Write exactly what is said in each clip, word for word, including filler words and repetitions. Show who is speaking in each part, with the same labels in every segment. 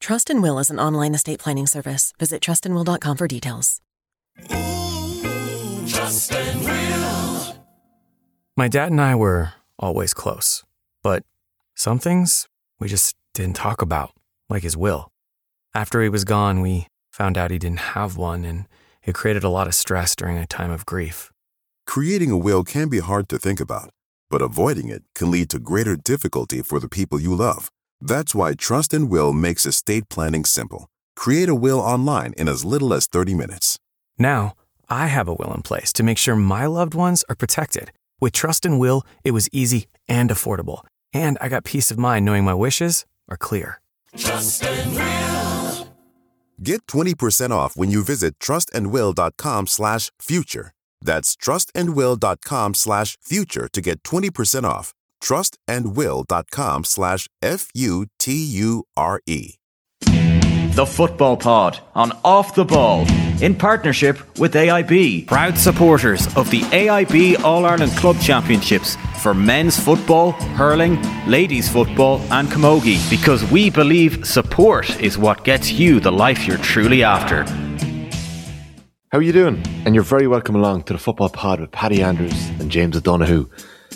Speaker 1: Trust and Will is an online estate planning service. Visit trust and will dot com for details.
Speaker 2: Ooh, Trust and Will.
Speaker 3: My dad and I were always close, but some things we just didn't talk about, like his will. After he was gone, we found out he didn't have one, and it created a lot of stress during a time of grief.
Speaker 4: Creating a will can be hard to think about, but avoiding it can lead to greater difficulty for the people you love. That's why Trust and Will makes estate planning simple. Create a will online in as little as thirty minutes.
Speaker 3: Now, I have a will in place to make sure my loved ones are protected. With Trust and Will, it was easy and affordable, and I got peace of mind knowing my wishes are clear.
Speaker 2: Trust and Will.
Speaker 4: Get twenty percent off when you visit trustandwill.com slash future. That's trustandwill.com slash future to get twenty percent off. trustandwill.com slash F-U-T-U-R-E.
Speaker 5: The Football Pod on Off the Ball in partnership with A I B, proud supporters of the A I B All-Ireland Club Championships for men's football, hurling, ladies football and camogie, because we believe support is what gets you the life you're truly after.
Speaker 6: How are you doing? And you're very welcome along to the Football Pod with Paddy Andrews and James O'Donoghue.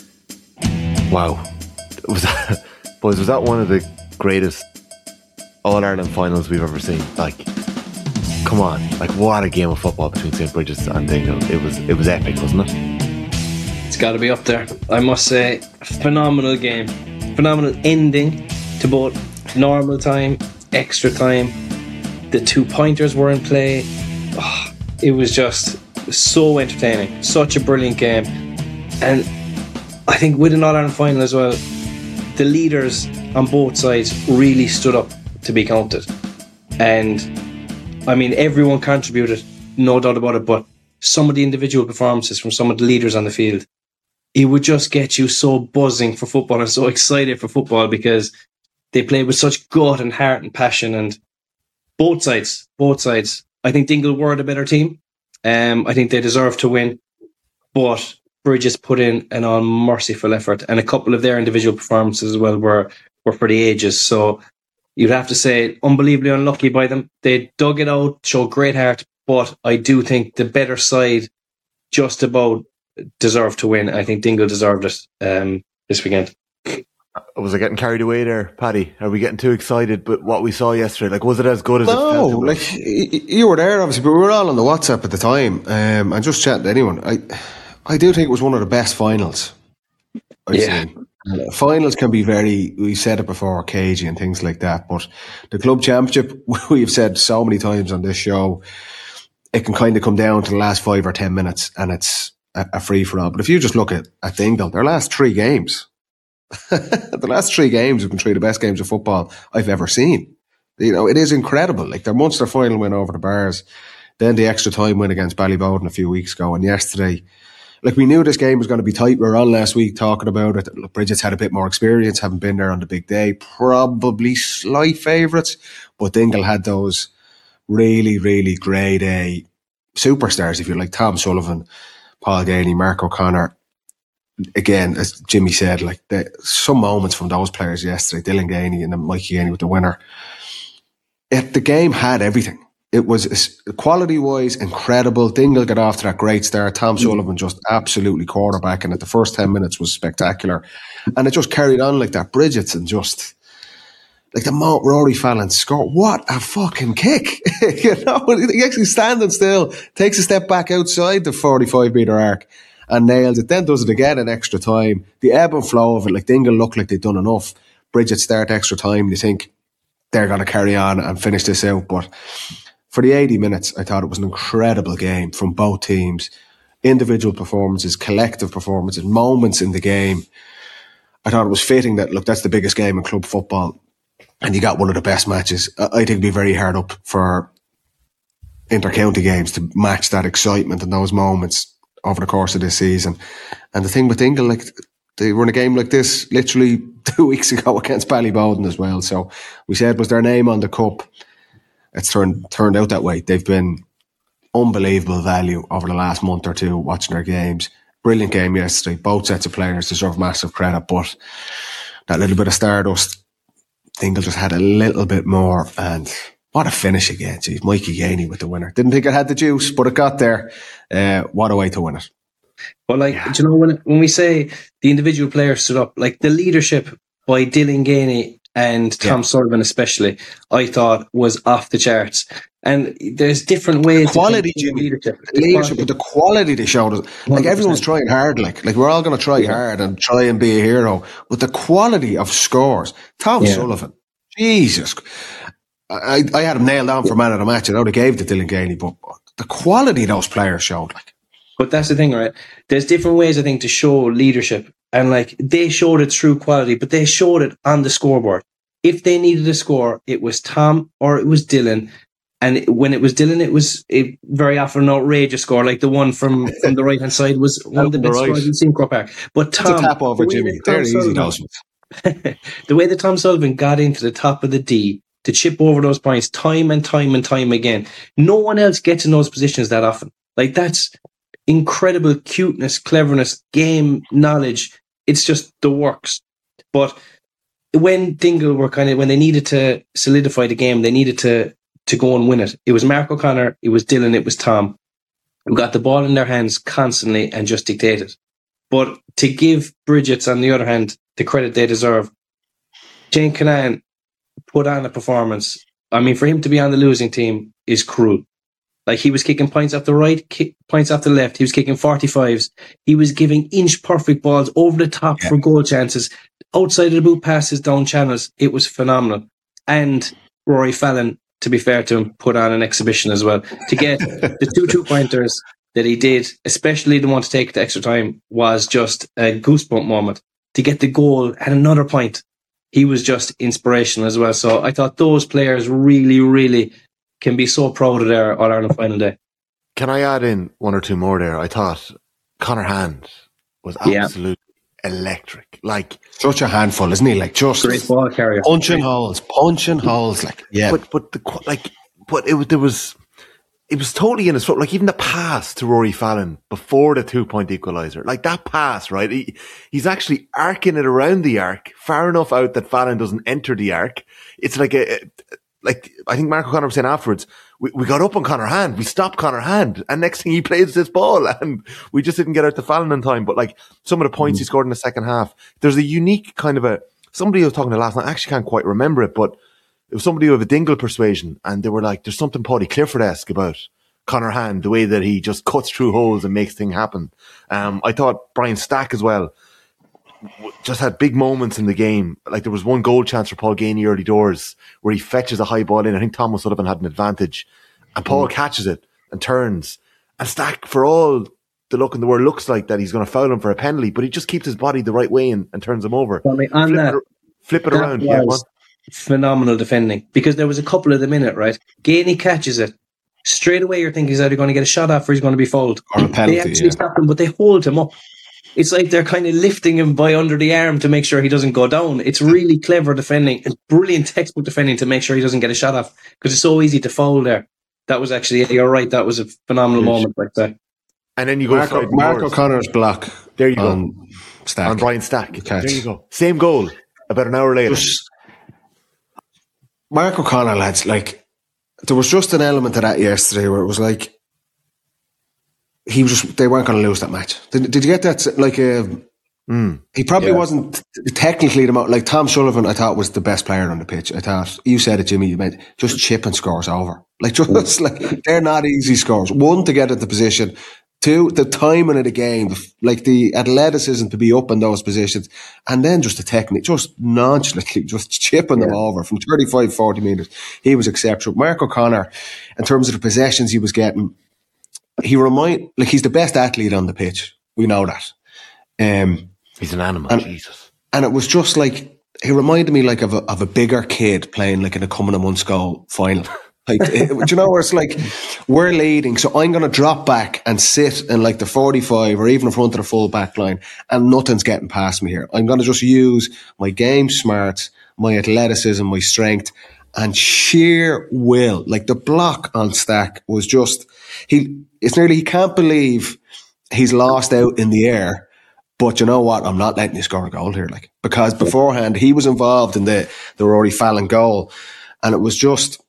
Speaker 6: Wow. Was that, boys, was that one of the greatest All-Ireland finals we've ever seen? Like, come on. Like, what a game of football between Saint Bridget's and Dingle. It was it was epic, wasn't it?
Speaker 7: It's got to be up there. I must say, phenomenal game. Phenomenal ending to both normal time, extra time. The two pointers were in play. Oh, it was just so entertaining. Such a brilliant game. And I think with an All-Ireland final as well, the leaders on both sides really stood up to be counted. And I mean, everyone contributed, no doubt about it, but some of the individual performances from some of the leaders on the field, it would just get you so buzzing for football and so excited for football because they played with such gut and heart and passion. And both sides, both sides, I think Dingle were the better team. Um, I think they deserved to win, but Bridges put in an unmerciful effort, and a couple of their individual performances as well were, were for the ages. So you'd have to say unbelievably unlucky by them. They dug it out, showed great heart, but I do think the better side just about deserved to win. I think Dingle deserved it um, this weekend.
Speaker 6: Was I getting carried away there, Paddy? Are we getting too excited? But what we saw yesterday, like, was it as good as
Speaker 8: no,
Speaker 6: it felt? No,
Speaker 8: like you were there obviously, but we were all on the WhatsApp at the time, um, and just chatting to anyone. I, I do think it was one of the best finals I've
Speaker 7: yeah.
Speaker 8: seen. Uh, finals can be very, we've said it before, cagey and things like that, but the club championship, we've said so many times on this show, it can kind of come down to the last five or ten minutes, and it's a, a free for all. But if you just look at, at Dingle, their last three games, the last three games have been three of the best games of football I've ever seen. You know, it is incredible. Like their Munster final win over the Bars, then the extra time win against Ballybowden a few weeks ago, and yesterday, like we knew this game was going to be tight. We were on last week talking about it. Look, Bridget's had a bit more experience, haven't been there on the big day, probably slight favourites, but Dingle had those really, really grade A superstars, if you like, Tom Sullivan, Paul Gainey, Mark O'Connor. Again, as Jimmy said, like the, some moments from those players yesterday, Dylan Gainey and then Mikey Gainey with the winner. It, the game had everything. It was quality-wise incredible. Dingle got off to that great start. Tom mm. Sullivan just absolutely quarterbacking it. The first ten minutes was spectacular. And it just carried on like that. Bridget's and just, like the Mount Rory Fallon score. What a fucking kick. You know, he actually standing still, takes a step back outside the forty-five metre arc and nails it. Then does it again in extra time. The ebb and flow of it, like Dingle looked like they'd done enough. Bridget start extra time. You think they're going to carry on and finish this out. But for the eighty minutes, I thought it was an incredible game from both teams. Individual performances, collective performances, moments in the game. I thought it was fitting that, look, that's the biggest game in club football and you got one of the best matches. I think it'd be very hard up for inter-county games to match that excitement and those moments over the course of this season. And the thing with Dingle, like, they were in a game like this literally two weeks ago against Ballybowden as well. So we said, was their name on the cup? It's turned turned out that way. They've been unbelievable value over the last month or two watching their games. Brilliant game yesterday. Both sets of players deserve massive credit, but that little bit of stardust Dingle just had a little bit more, and what a finish again. Geez, Mikey Gainey with the winner. Didn't think it had the juice, but it got there. Uh, what a way to win it.
Speaker 7: But like,
Speaker 8: Yeah.
Speaker 7: do you know, when when we say the individual players stood up, like the leadership by Dylan Gainey and Tom
Speaker 8: Yeah.
Speaker 7: Sullivan especially, I thought was off the charts. And there's different ways
Speaker 8: The quality,
Speaker 7: to
Speaker 8: Jimmy.
Speaker 7: leadership.
Speaker 8: The leadership, but the quality they showed us. Like
Speaker 7: one hundred percent.
Speaker 8: everyone's trying hard. Like, like we're all going to try hard and try and be a hero. But the quality of scores, Tom
Speaker 7: Yeah.
Speaker 8: Sullivan, Jesus, I, I had him nailed down for man of the match. I know they gave it to Dylan Gainey, but the quality those players showed, like.
Speaker 7: But that's the thing, right? There's different ways, I think, to show leadership. And like, they showed it through quality, but they showed it on the scoreboard. If they needed a score, it was Tom or it was Dylan. And when it was Dylan, it was a very often an outrageous score, like the one from, from the right-hand side was one of the best
Speaker 6: Right.
Speaker 7: scores you've seen in Croke Park. But Tom,
Speaker 8: It's a tap over,
Speaker 7: the way
Speaker 8: Jimmy.
Speaker 7: that Tom
Speaker 8: They're easy,
Speaker 7: Sullivan-
Speaker 8: those ones.
Speaker 7: the way that Tom Sullivan got into the top of the D to chip over those points time and time and time again, no one else gets in those positions that often. Like, that's incredible cuteness, cleverness, game knowledge. It's just the works. But when Dingle were kind of, when they needed to solidify the game, they needed to to go and win it. It was Mark O'Connor, it was Dylan, it was Tom, who got the ball in their hands constantly and just dictated. But to give Bridget's, on the other hand, the credit they deserve, Jane Canan put on a performance. I mean, for him to be on the losing team is cruel. Like, he was kicking points off the right, kick, points off the left. He was kicking forty-fives. He was giving inch perfect balls over the top
Speaker 8: Yeah.
Speaker 7: for goal chances, outside of the boot passes down channels. It was phenomenal. And Rory Fallon, to be fair to him, put on an exhibition as well. To get the two two-pointers that he did, especially the one to take it to extra time, was just a goosebump moment. To get the goal and another point, he was just inspirational as well. So I thought those players really, really can be so proud of their All-Ireland final day.
Speaker 6: Can I add in one or two more there? I thought Conor Hand was
Speaker 7: Yeah.
Speaker 6: absolutely electric. Like,
Speaker 8: Such a handful, isn't he? Like, just
Speaker 7: Great ball carrier.
Speaker 8: punching holes, punching holes. Like, yeah.
Speaker 6: but but the qu- like, but it was there was it was totally in his foot. Like, even the pass to Rory Fallon before the two point equaliser, like that pass, right? He, he's actually arcing it around the arc far enough out that Fallon doesn't enter the arc. It's like a, like I think Mark O'Connor was saying afterwards, we, we got up on Conor Hand, we stopped Conor Hand, and next thing he plays this ball, and we just didn't get out to Fallon in time. But like some of the points mm. he scored in the second half, there's a unique kind of a somebody I was talking to last night. I actually can't quite remember it, but it was somebody with a Dingle persuasion, and they were like, "There's something Paddy Clifford-esque about Conor Hand, the way that he just cuts through holes and makes things happen." Um, I thought Brian Stack as well just had big moments in the game. Like, there was one goal chance for Paul Gainey early doors where he fetches a high ball in. I think Thomas Sullivan had an advantage, and Paul mm. catches it and turns. And Stack, for all the look in the world, looks like that he's going to foul him for a penalty, but he just keeps his body the right way and, and turns him over.
Speaker 7: Well, I mean, on
Speaker 6: flip
Speaker 7: that,
Speaker 6: it, flip it around. Yeah,
Speaker 7: phenomenal defending, because there was a couple of them in it, right? Gainey catches it. Straight away, you're thinking he's either going to get a shot off or he's going to be fouled.
Speaker 8: Or a penalty,
Speaker 7: they actually
Speaker 8: yeah.
Speaker 7: stop him, but they hold him up. It's like they're kind of lifting him by under the arm to make sure he doesn't go down. It's really clever defending. It's brilliant textbook defending to make sure he doesn't get a shot off, because it's so easy to foul there. That was actually, you're right, that was a phenomenal yes. moment like that.
Speaker 6: And then you go
Speaker 8: Mark, o- Mark O'Connor's block.
Speaker 6: There you go.
Speaker 8: On Stack.
Speaker 6: On Brian Stack. There you go. Same goal about an hour later.
Speaker 8: Just, Mark O'Connor, lads, like, there was just an element of that yesterday where it was like, he was just, they weren't going to lose that match. Did, did you get that? Like, uh,
Speaker 6: mm.
Speaker 8: he probably
Speaker 6: yeah.
Speaker 8: wasn't technically the most, like Tom Sullivan, I thought was the best player on the pitch. I thought, you said it, Jimmy, you meant just chipping scores over. Like, just mm. like, they're not easy scores. One, to get at the position. Two, the timing of the game, like the athleticism to be up in those positions, and then just the technique, just nonchalantly, just chipping yeah. them over from thirty-five, forty metres. He was exceptional. Mark O'Connor, in terms of the possessions he was getting, he remind like he's the best athlete on the pitch. We know that. Um,
Speaker 6: he's an animal,
Speaker 8: and,
Speaker 6: Jesus.
Speaker 8: And it was just like, he reminded me like of a, of a bigger kid playing like in a coming of months goal final. Like, it, do you know where it's like, we're leading, so I'm going to drop back and sit in like the forty-five or even in front of the full back line, and nothing's getting past me here. I'm going to just use my game smarts, my athleticism, my strength, and sheer will. Like, the block on Stack was just, he, it's nearly, he can't believe he's lost out in the air But you know what? I'm not letting you score a goal here, like, because beforehand he was involved in the, the Rory Fallon goal. And it was just,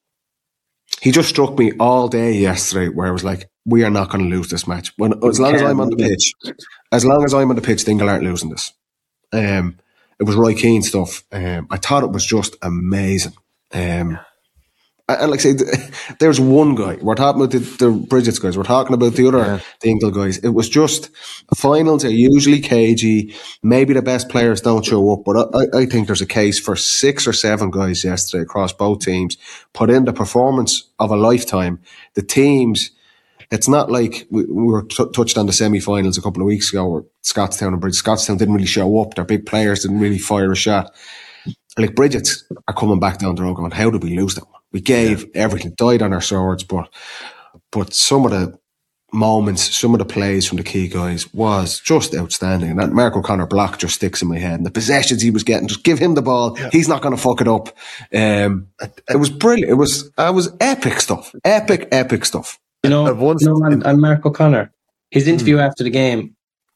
Speaker 8: he just struck me all day yesterday where I was like, we are not going to lose this match. When, as long as I'm on the pitch, as long as I'm on the pitch, Dingle aren't losing this. Um, it was Roy Keane stuff. Um, I thought it was just amazing. Um, and like I say, there's one guy. We're talking about the, the Bridget's guys. We're talking about the other yeah. Dingle guys. It was just, finals are usually cagey. Maybe the best players don't show up, but I, I think there's a case for six or seven guys yesterday across both teams. Put in the performance of a lifetime. The teams, it's not like we, we were t- touched on the semi-finals a couple of weeks ago where Scottstown and Bridget. Scottstown didn't really show up. Their big players didn't really fire a shot. Like Bridget's are coming back down the road going, how did we lose that one? We gave yeah. everything, died on our swords, but but some of the moments, some of the plays from the key guys was just outstanding. And that Mark O'Connor block just sticks in my head. And the possessions he was getting, just give him the ball. Yeah. He's not going to fuck it up. Um, it was brilliant. It was it was epic stuff. Epic, epic stuff.
Speaker 7: You know, you know and, and Mark O'Connor, his interview mm. after the game,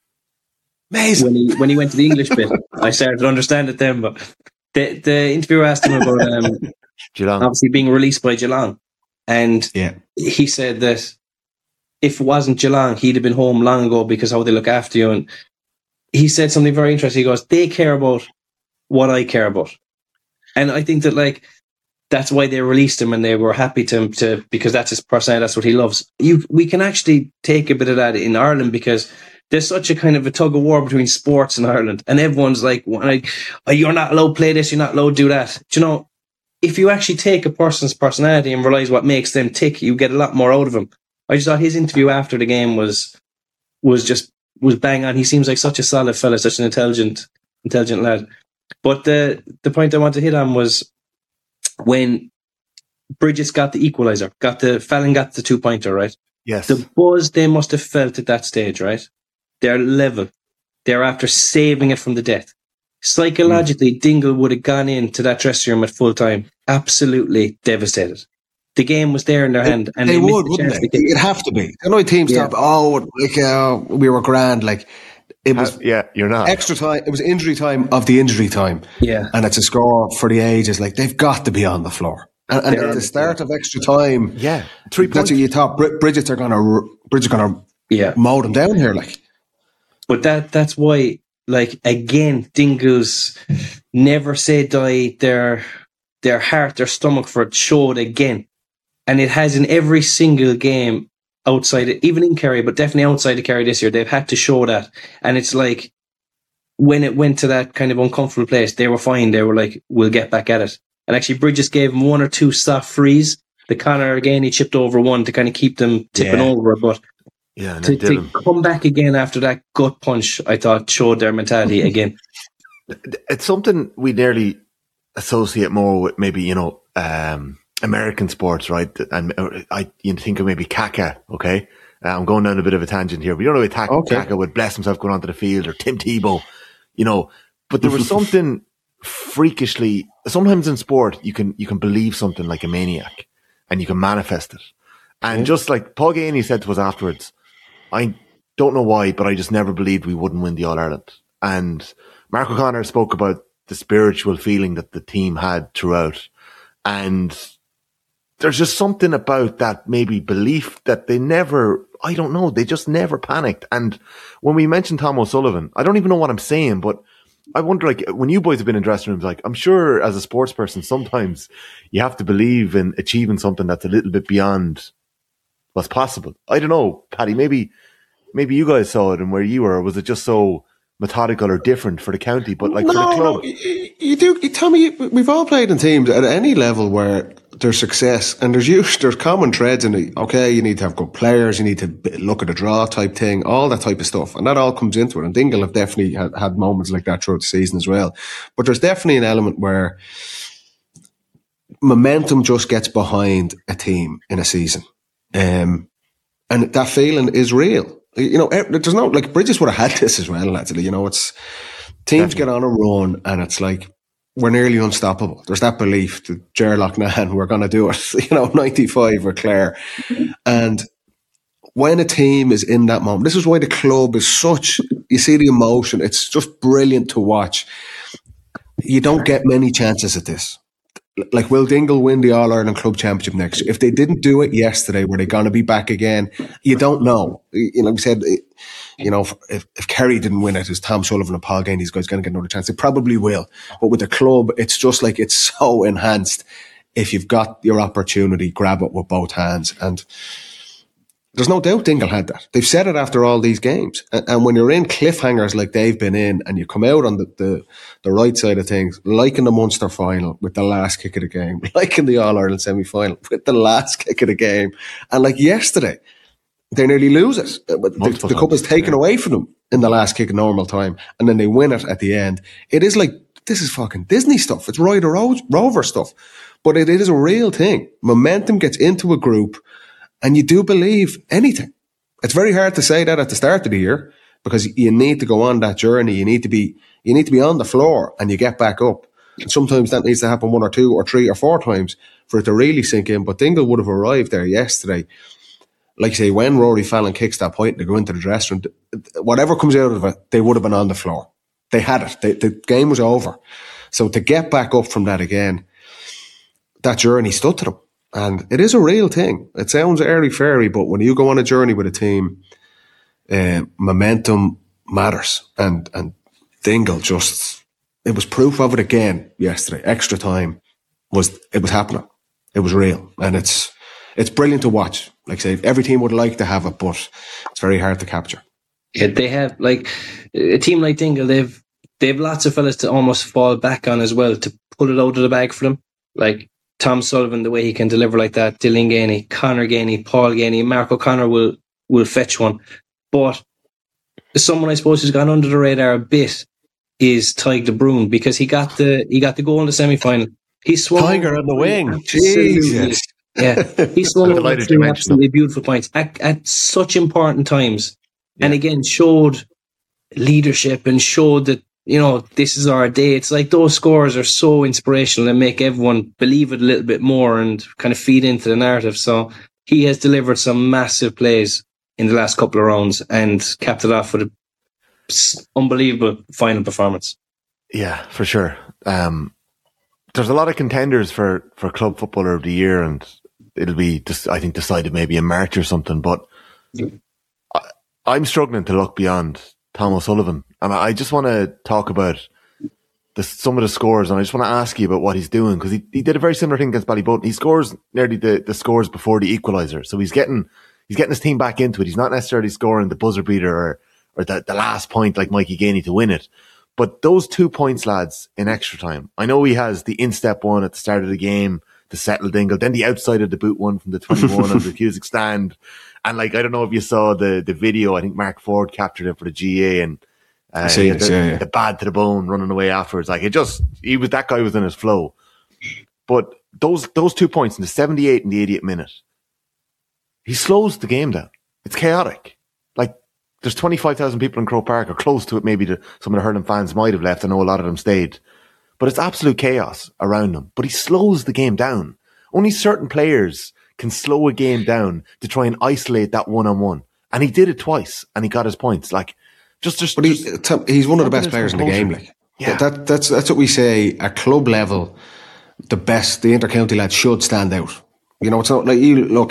Speaker 8: amazing.
Speaker 7: When he when he went to the English bit, I started to understand it then. But the the interviewer asked him about um,
Speaker 6: Geelong,
Speaker 7: obviously being released by Geelong, and
Speaker 8: yeah.
Speaker 7: he said that if it wasn't Geelong, he'd have been home long ago because how they look after you. And he said something very interesting. He goes, "They care about what I care about," and I think that like. That's why they released him, and they were happy to to because that's his personality. That's what he loves. You, we can actually take a bit of that in Ireland because there's such a kind of a tug of war between sports in Ireland, and everyone's like, like oh, "You're not allowed to play this. You're not allowed to do that." Do you know? If you actually take a person's personality and realize what makes them tick, you get a lot more out of them. I just thought his interview after the game was was just was bang on. He seems like such a solid fella, such an intelligent intelligent lad. But the the point I want to hit on was. When Bridges got the equaliser, got the Fallon got the two pointer, right?
Speaker 6: Yes.
Speaker 7: The buzz they must have felt at that stage, right? They're level. They're after saving it from the death. Psychologically, mm. Dingle would have gone into that dressing room at full time, absolutely devastated. The game was there in their
Speaker 8: they,
Speaker 7: hand, and
Speaker 8: they,
Speaker 7: they
Speaker 8: would, wouldn't they? It'd have to be. I know teams yeah. stop. Oh, like uh, we were grand, like. It was
Speaker 6: uh, yeah, you're not
Speaker 8: extra time. It was injury time of the injury time.
Speaker 7: Yeah,
Speaker 8: and it's a score for the ages. Like they've got to be on the floor. And, and at the start of extra time,
Speaker 6: yeah, three
Speaker 8: that's what you thought. Bridget are gonna, Bridget are gonna,
Speaker 7: yeah,
Speaker 8: mow them down here. Like,
Speaker 7: but that that's why, like again, Dingles never say die. Their their heart, their stomach for it showed again, and it has in every single game. Outside, even in Kerry, but definitely outside of Kerry this year, they've had to show that. And it's like, when it went to that kind of uncomfortable place, they were fine. They were like, we'll get back at it. And actually, Bridges gave them one or two soft frees. The Connor, again, he chipped over one to kind of keep them tipping yeah. over. But
Speaker 6: yeah,
Speaker 7: to, to come back again after that gut punch, I thought showed their mentality again.
Speaker 6: It's something we nearly associate more with maybe, you know, um, American sports, right? And I, you think of maybe Kaka, okay? Uh, I'm going down a bit of a tangent here, but you don't know if Kaka okay. would bless himself going onto the field, or Tim Tebow, you know. But there was something freakishly. Sometimes in sport, you can you can believe something like a maniac, and you can manifest it. And yeah. just like Paul Gainey said to us afterwards, I don't know why, but I just never believed we wouldn't win the All Ireland. And Mark O'Connor spoke about the spiritual feeling that the team had throughout, and there's just something about that maybe belief that they never, I don't know, they just never panicked. And when we mentioned Tom O'Sullivan, I don't even know what I'm saying, but I wonder, like, when you boys have been in dressing rooms, like, I'm sure as a sports person, sometimes you have to believe in achieving something that's a little bit beyond what's possible. I don't know, Paddy, maybe, maybe you guys saw it and where you were, or was it just so methodical or different for the county, but like no, for the club?
Speaker 8: No, you, you do, Tommy, we've all played in teams at any level where there's success and there's use, there's common threads in it. Okay, you need to have good players, you need to look at a draw type thing, all that type of stuff. And that all comes into it. And Dingle have definitely had, had moments like that throughout the season as well. But there's definitely an element where momentum just gets behind a team in a season. Um, and that feeling is real. You know, there's no, like, Bridges would have had this as well, actually. You know, it's teams definitely get on a run and it's like, we're nearly unstoppable. There's that belief that Gerlach Nahan, we're going to do it. You know, ninety-five or Clare. And when a team is in that moment, this is why the club is such, you see the emotion, it's just brilliant to watch. You don't get many chances at this. Like, will Dingle win the All-Ireland Club Championship next year? If they didn't do it yesterday, were they going to be back again? You don't know. You know, we said, you know, if, if Kerry didn't win it, is Tom Sullivan and Paul Gain, these guys going to get another chance? They probably will. But with the club, it's just like, it's so enhanced. If you've got your opportunity, grab it with both hands. And there's no doubt Dingle had that. They've said it after all these games. And, and when you're in cliffhangers like they've been in, and you come out on the, the, the right side of things, like in the Munster final with the last kick of the game, like in the All-Ireland semi-final with the last kick of the game, and like yesterday, they nearly lose it. The, the cup is taken yeah. away from them in the last kick of normal time, and then they win it at the end. It is like, this is fucking Disney stuff. It's Ryder Rover stuff. But it, it is a real thing. Momentum gets into a group, and you do believe anything. It's very hard to say that at the start of the year, because you need to go on that journey. You need to be, you need to be on the floor, and you get back up. And sometimes that needs to happen one or two or three or four times for it to really sink in. But Dingle would have arrived there yesterday. Like you say, when Rory Fallon kicks that point and they go into the dressing room, whatever comes out of it, they would have been on the floor. They had it. They, the game was over. So to get back up from that again, that journey stood to them. And it is a real thing. It sounds airy-fairy, but when you go on a journey with a team, uh, momentum matters. And, and Dingle just, it was proof of it again yesterday. Extra time was, it was happening. It was real. And it's, it's brilliant to watch. Like I say, every team would like to have it, but it's very hard to capture.
Speaker 7: Yeah, they have, like, a team like Dingle, they've, they've lots of fellas to almost fall back on as well, to pull it out of the bag for them. Like, Tom Sullivan, the way he can deliver like that, Dylan Gainey, Conor Gainey, Paul Gainey, Mark O'Connor will will fetch one. But someone I suppose who's gone under the radar a bit is Tyg de Bruyne, because he got the he got the goal in the semi final. He swung
Speaker 8: Tiger on the wing. Jesus.
Speaker 7: Yeah. He swung over two absolutely beautiful points at, at such important times. Yeah. And again showed leadership and showed that, you know, this is our day. It's like those scores are so inspirational and make everyone believe it a little bit more and kind of feed into the narrative. So he has delivered some massive plays in the last couple of rounds and capped it off with an unbelievable final performance.
Speaker 6: Yeah, for sure. Um, there's a lot of contenders for, for Club Footballer of the Year, and it'll be, just, I think, decided maybe in March or something. But I, I'm struggling to look beyond Tom O'Sullivan. And I just want to talk about the, some of the scores, and I just want to ask you about what he's doing, because he, he did a very similar thing against Ballybutton. He scores nearly the, the scores before the equaliser. So he's getting he's getting his team back into it. He's not necessarily scoring the buzzer beater or, or the, the last point like Mikey Gainey to win it. But those two points, lads, in extra time. I know he has the instep one at the start of the game to settle Dingle, then the outside of the boot one from the twenty-one on the Cusick stand. And like, I don't know if you saw the, the video, I think Mark Ford captured it for the G A, and Uh,
Speaker 8: see
Speaker 6: the,
Speaker 8: it, yeah, yeah.
Speaker 6: the bad to the bone running away afterwards. Like, it just, he was, that guy was in his flow. But those, those two points in the seventy-eighth and the eightieth minute, he slows the game down. It's chaotic. Like, there's twenty-five thousand people in Croke Park, or close to it. Maybe the, some of the hurling fans might have left. I know a lot of them stayed, but it's absolute chaos around him. But he slows the game down. Only certain players can slow a game down to try and isolate that one-on-one. And he did it twice, and he got his points. Like, Just, just,
Speaker 8: but he, he's one of the best players in the game. Like, yeah. that, that's that's what we say at club level. The best, the inter-county lads should stand out. You know, it's not like you look.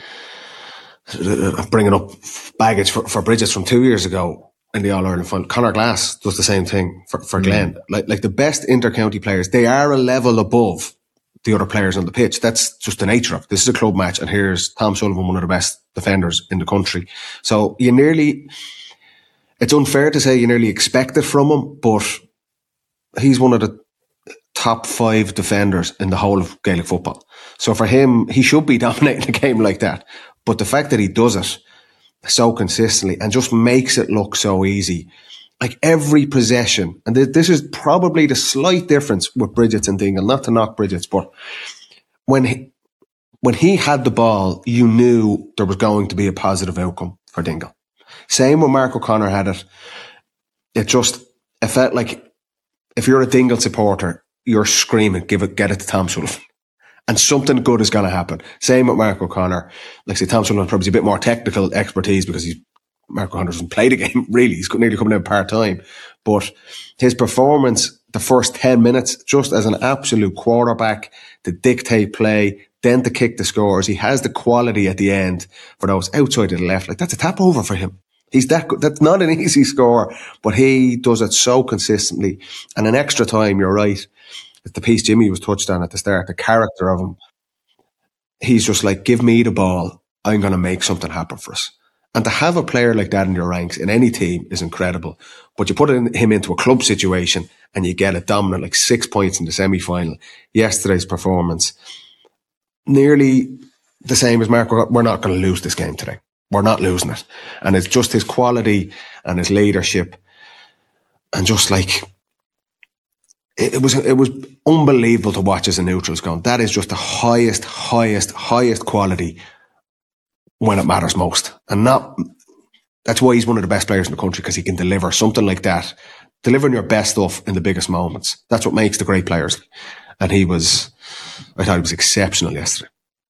Speaker 8: I'm bringing up baggage for, for Bridges from two years ago in the All Ireland final. Conor Glass does the same thing for, for Glen. Mm. Like like the best inter-county players, they are a level above the other players on the pitch. That's just the nature of it. This is a club match, and here's Tom Sullivan, one of the best defenders in the country. So you nearly. It's unfair to say you nearly expect it from him, but he's one of the top five defenders in the whole of Gaelic football. So for him, he should be dominating a game like that. But the fact that he does it so consistently and just makes it look so easy, like every possession, and this is probably the slight difference with Bridget's and Dingle, not to knock Bridget's, but when he, when he had the ball, you knew there was going to be a positive outcome for Dingle. Same when Mark O'Connor had it. It just, it felt like if you're a Dingle supporter, you're screaming, give it, get it to Tom Sullivan. and something good is going to happen. Same with Mark O'Connor. Like say, Tom Sullivan probably a bit more technical expertise because he's Mark O'Connor doesn't play the game really. He's nearly coming in part time, but his performance the first ten minutes, just as an absolute quarterback to dictate play, then to kick the scores. He has the quality at the end for those outside of the left. Like that's a tap over for him. He's that good. That's not an easy score, but he does it so consistently. And in extra time, you're right. The piece Jimmy was touched on at the start, the character of him. He's just like, give me the ball. I'm going to make something happen for us. And to have a player like that in your ranks in any team is incredible. But you put in, him into a club situation and you get it dominant, like six points in the semi-final. Yesterday's performance, nearly the same as Mark. We're not going to lose this game today. We're not losing it. And it's just his quality and his leadership. And just like, it, it was it was unbelievable to watch as a neutral's going. That is just the highest, highest, highest quality when it matters most. And not, that's why he's one of the best players in the country, because he can deliver something like that. Delivering your best stuff in the biggest moments. That's what makes the great players. And he was, I thought he was exceptional yesterday.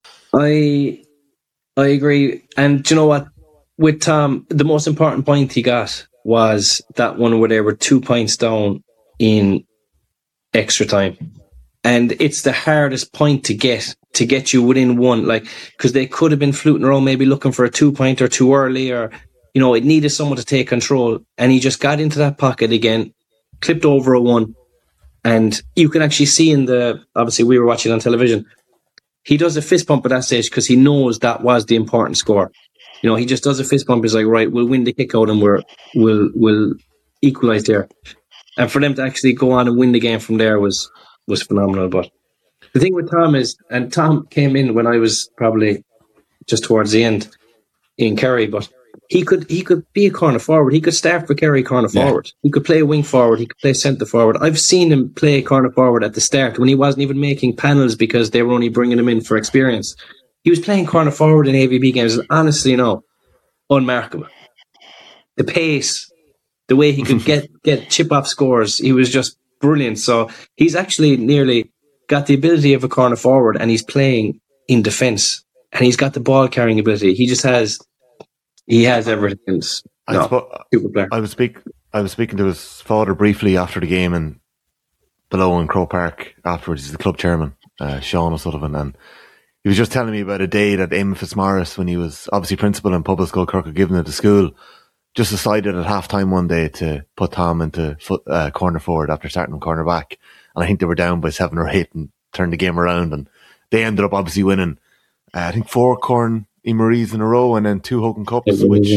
Speaker 7: I I agree. And do you know what? With Tom, the most important point he got was that one where they were two points down in extra time. And it's the hardest point to get, to get you within one, like, because they could have been fluting around maybe looking for a two pointer too early, or, you know, it needed someone to take control. And he just got into that pocket again, clipped over a one. And you can actually see in the, obviously we were watching on television, he does a fist pump at that stage because he knows that was the important score. You know, he just does a fist pump. He's like, right, we'll win the kick out and we're, we'll, we'll equalise there. And for them to actually go on and win the game from there was, was phenomenal. But the thing with Tom is, and Tom came in when I was probably just towards the end in Kerry, but he could he could be a corner forward. He could start for Kerry corner yeah. forward. He could play wing forward. He could play centre forward. I've seen him play corner forward at the start when he wasn't even making panels because they were only bringing him in for experience. He was playing corner forward in A V B games, and honestly, no, unmarkable. The pace, the way he could get, get chip off scores, he was just brilliant. So he's actually nearly got the ability of a corner forward, and he's playing in defence, and he's got the ball carrying ability. He just has. He has everything. No,
Speaker 6: I, spo- super player. I was speak. I was speaking to his father briefly after the game and below in Croke Park afterwards. He's the club chairman, uh, Sean O'Sullivan, and he was just telling me about a day that Eamon Fitzmaurice, when he was obviously principal in Public School Kirk O'Given at the school, just decided at half time one day to put Tom into foot, uh, corner forward after starting him corner back. And I think they were down by seven or eight and turned the game around, and they ended up obviously winning. Uh, I think four Corn Emery's in a row and then two Hogan Cups, which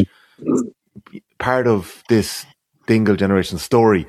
Speaker 6: part of this Dingle generation story.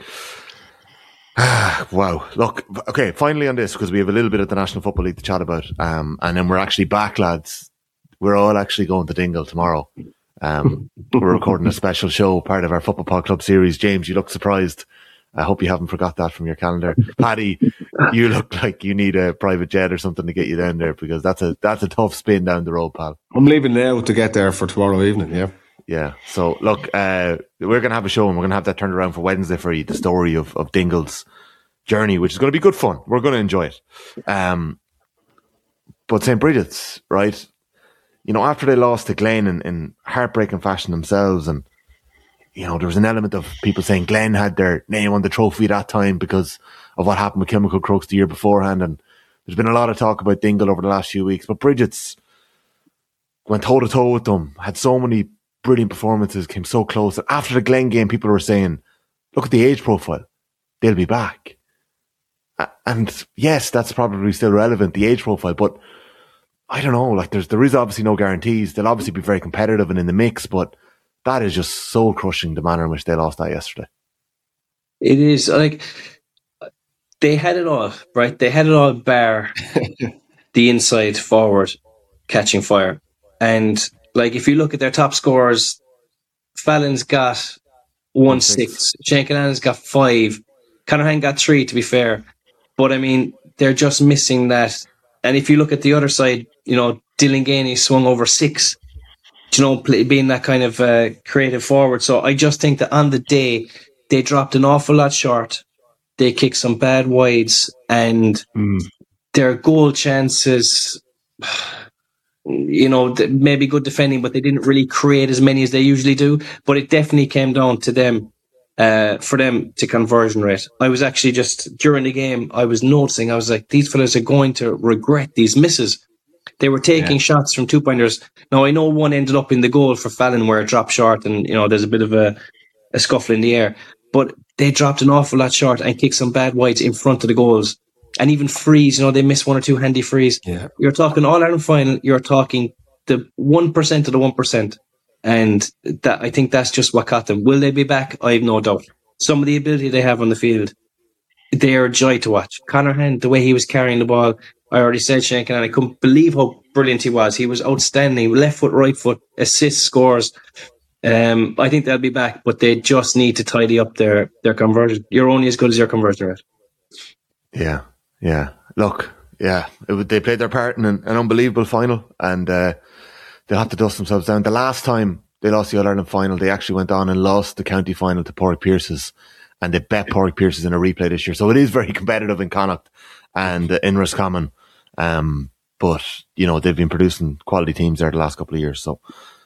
Speaker 6: Wow. Look, okay, finally on this, because we have a little bit of the National Football League to chat about, um, and then we're actually back, lads. We're all actually going to Dingle tomorrow. Um, we're recording a special show, part of our Football Pod Club series. James, you look surprised. I hope you haven't forgot that from your calendar. Paddy, you look like you need a private jet or something to get you down there, because that's a that's a tough spin down the road, pal.
Speaker 8: I'm leaving now to get there for tomorrow evening, yeah.
Speaker 6: Yeah, so look, uh, we're going to have a show and we're going to have that turned around for Wednesday for you, the story of, of Dingle's journey, which is going to be good fun. We're going to enjoy it. Um, but Saint Bridget's, right, you know, after they lost to Glen in, in heartbreaking fashion themselves, and you know, there was an element of people saying Glen had their name on the trophy at that time because of what happened with Chemical Crooks the year beforehand. And there's been a lot of talk about Dingle over the last few weeks. But Bridget's went toe-to-toe with them, had so many brilliant performances, came so close. And after the Glen game, people were saying, look at the age profile. They'll be back. And yes, that's probably still relevant, the age profile. But I don't know, like there's there is obviously no guarantees. They'll obviously be very competitive and in the mix, but that is just soul crushing, the manner in which they lost that yesterday.
Speaker 7: It is like they had it all, right? They had it all bar the inside forward catching fire. And like if you look at their top scorers, Fallon's got one six, Shane Cannan's got five, Conor got three, to be fair. But I mean, they're just missing that. And if you look at the other side, you know, Dylan Gainey swung over six. You know, being that kind of uh, creative forward. So I just think that on the day, they dropped an awful lot short. They kicked some bad wides, and mm. their goal chances, you know, maybe good defending, but they didn't really create as many as they usually do. But it definitely came down to them, uh, for them to conversion rate. I was actually just, during the game, I was noticing, I was like, these fellas are going to regret these misses. They were taking yeah. shots from two-pointers. Now, I know one ended up in the goal for Fallon where it dropped short and, you know, there's a bit of a, a scuffle in the air. But they dropped an awful lot short and kicked some bad wides in front of the goals. And even frees, you know, they missed one or two handy frees.
Speaker 8: Yeah.
Speaker 7: You're talking All-Ireland final, you're talking the one percent of the one percent. And that I think that's just what caught them. Will they be back? I have no doubt. Some of the ability they have on the field, they are a joy to watch. Conor Hand, the way he was carrying the ball, I already said Shankin, and I couldn't believe how brilliant he was. He was outstanding. Left foot, right foot, assists, scores. Um, I think they'll be back, but they just need to tidy up their, their conversion. You're only as good as your conversion rate.
Speaker 6: Yeah, yeah. Look, yeah, it, they played their part in an, an unbelievable final, and uh, they'll have to dust themselves down. The last time they lost the All-Ireland final, they actually went on and lost the county final to Pádraig Pearses, and they bet Pádraig Pearses in a replay this year. So it is very competitive in Connacht and uh, in Roscommon. Um, but, you know, they've been producing quality teams there the last couple of years. So,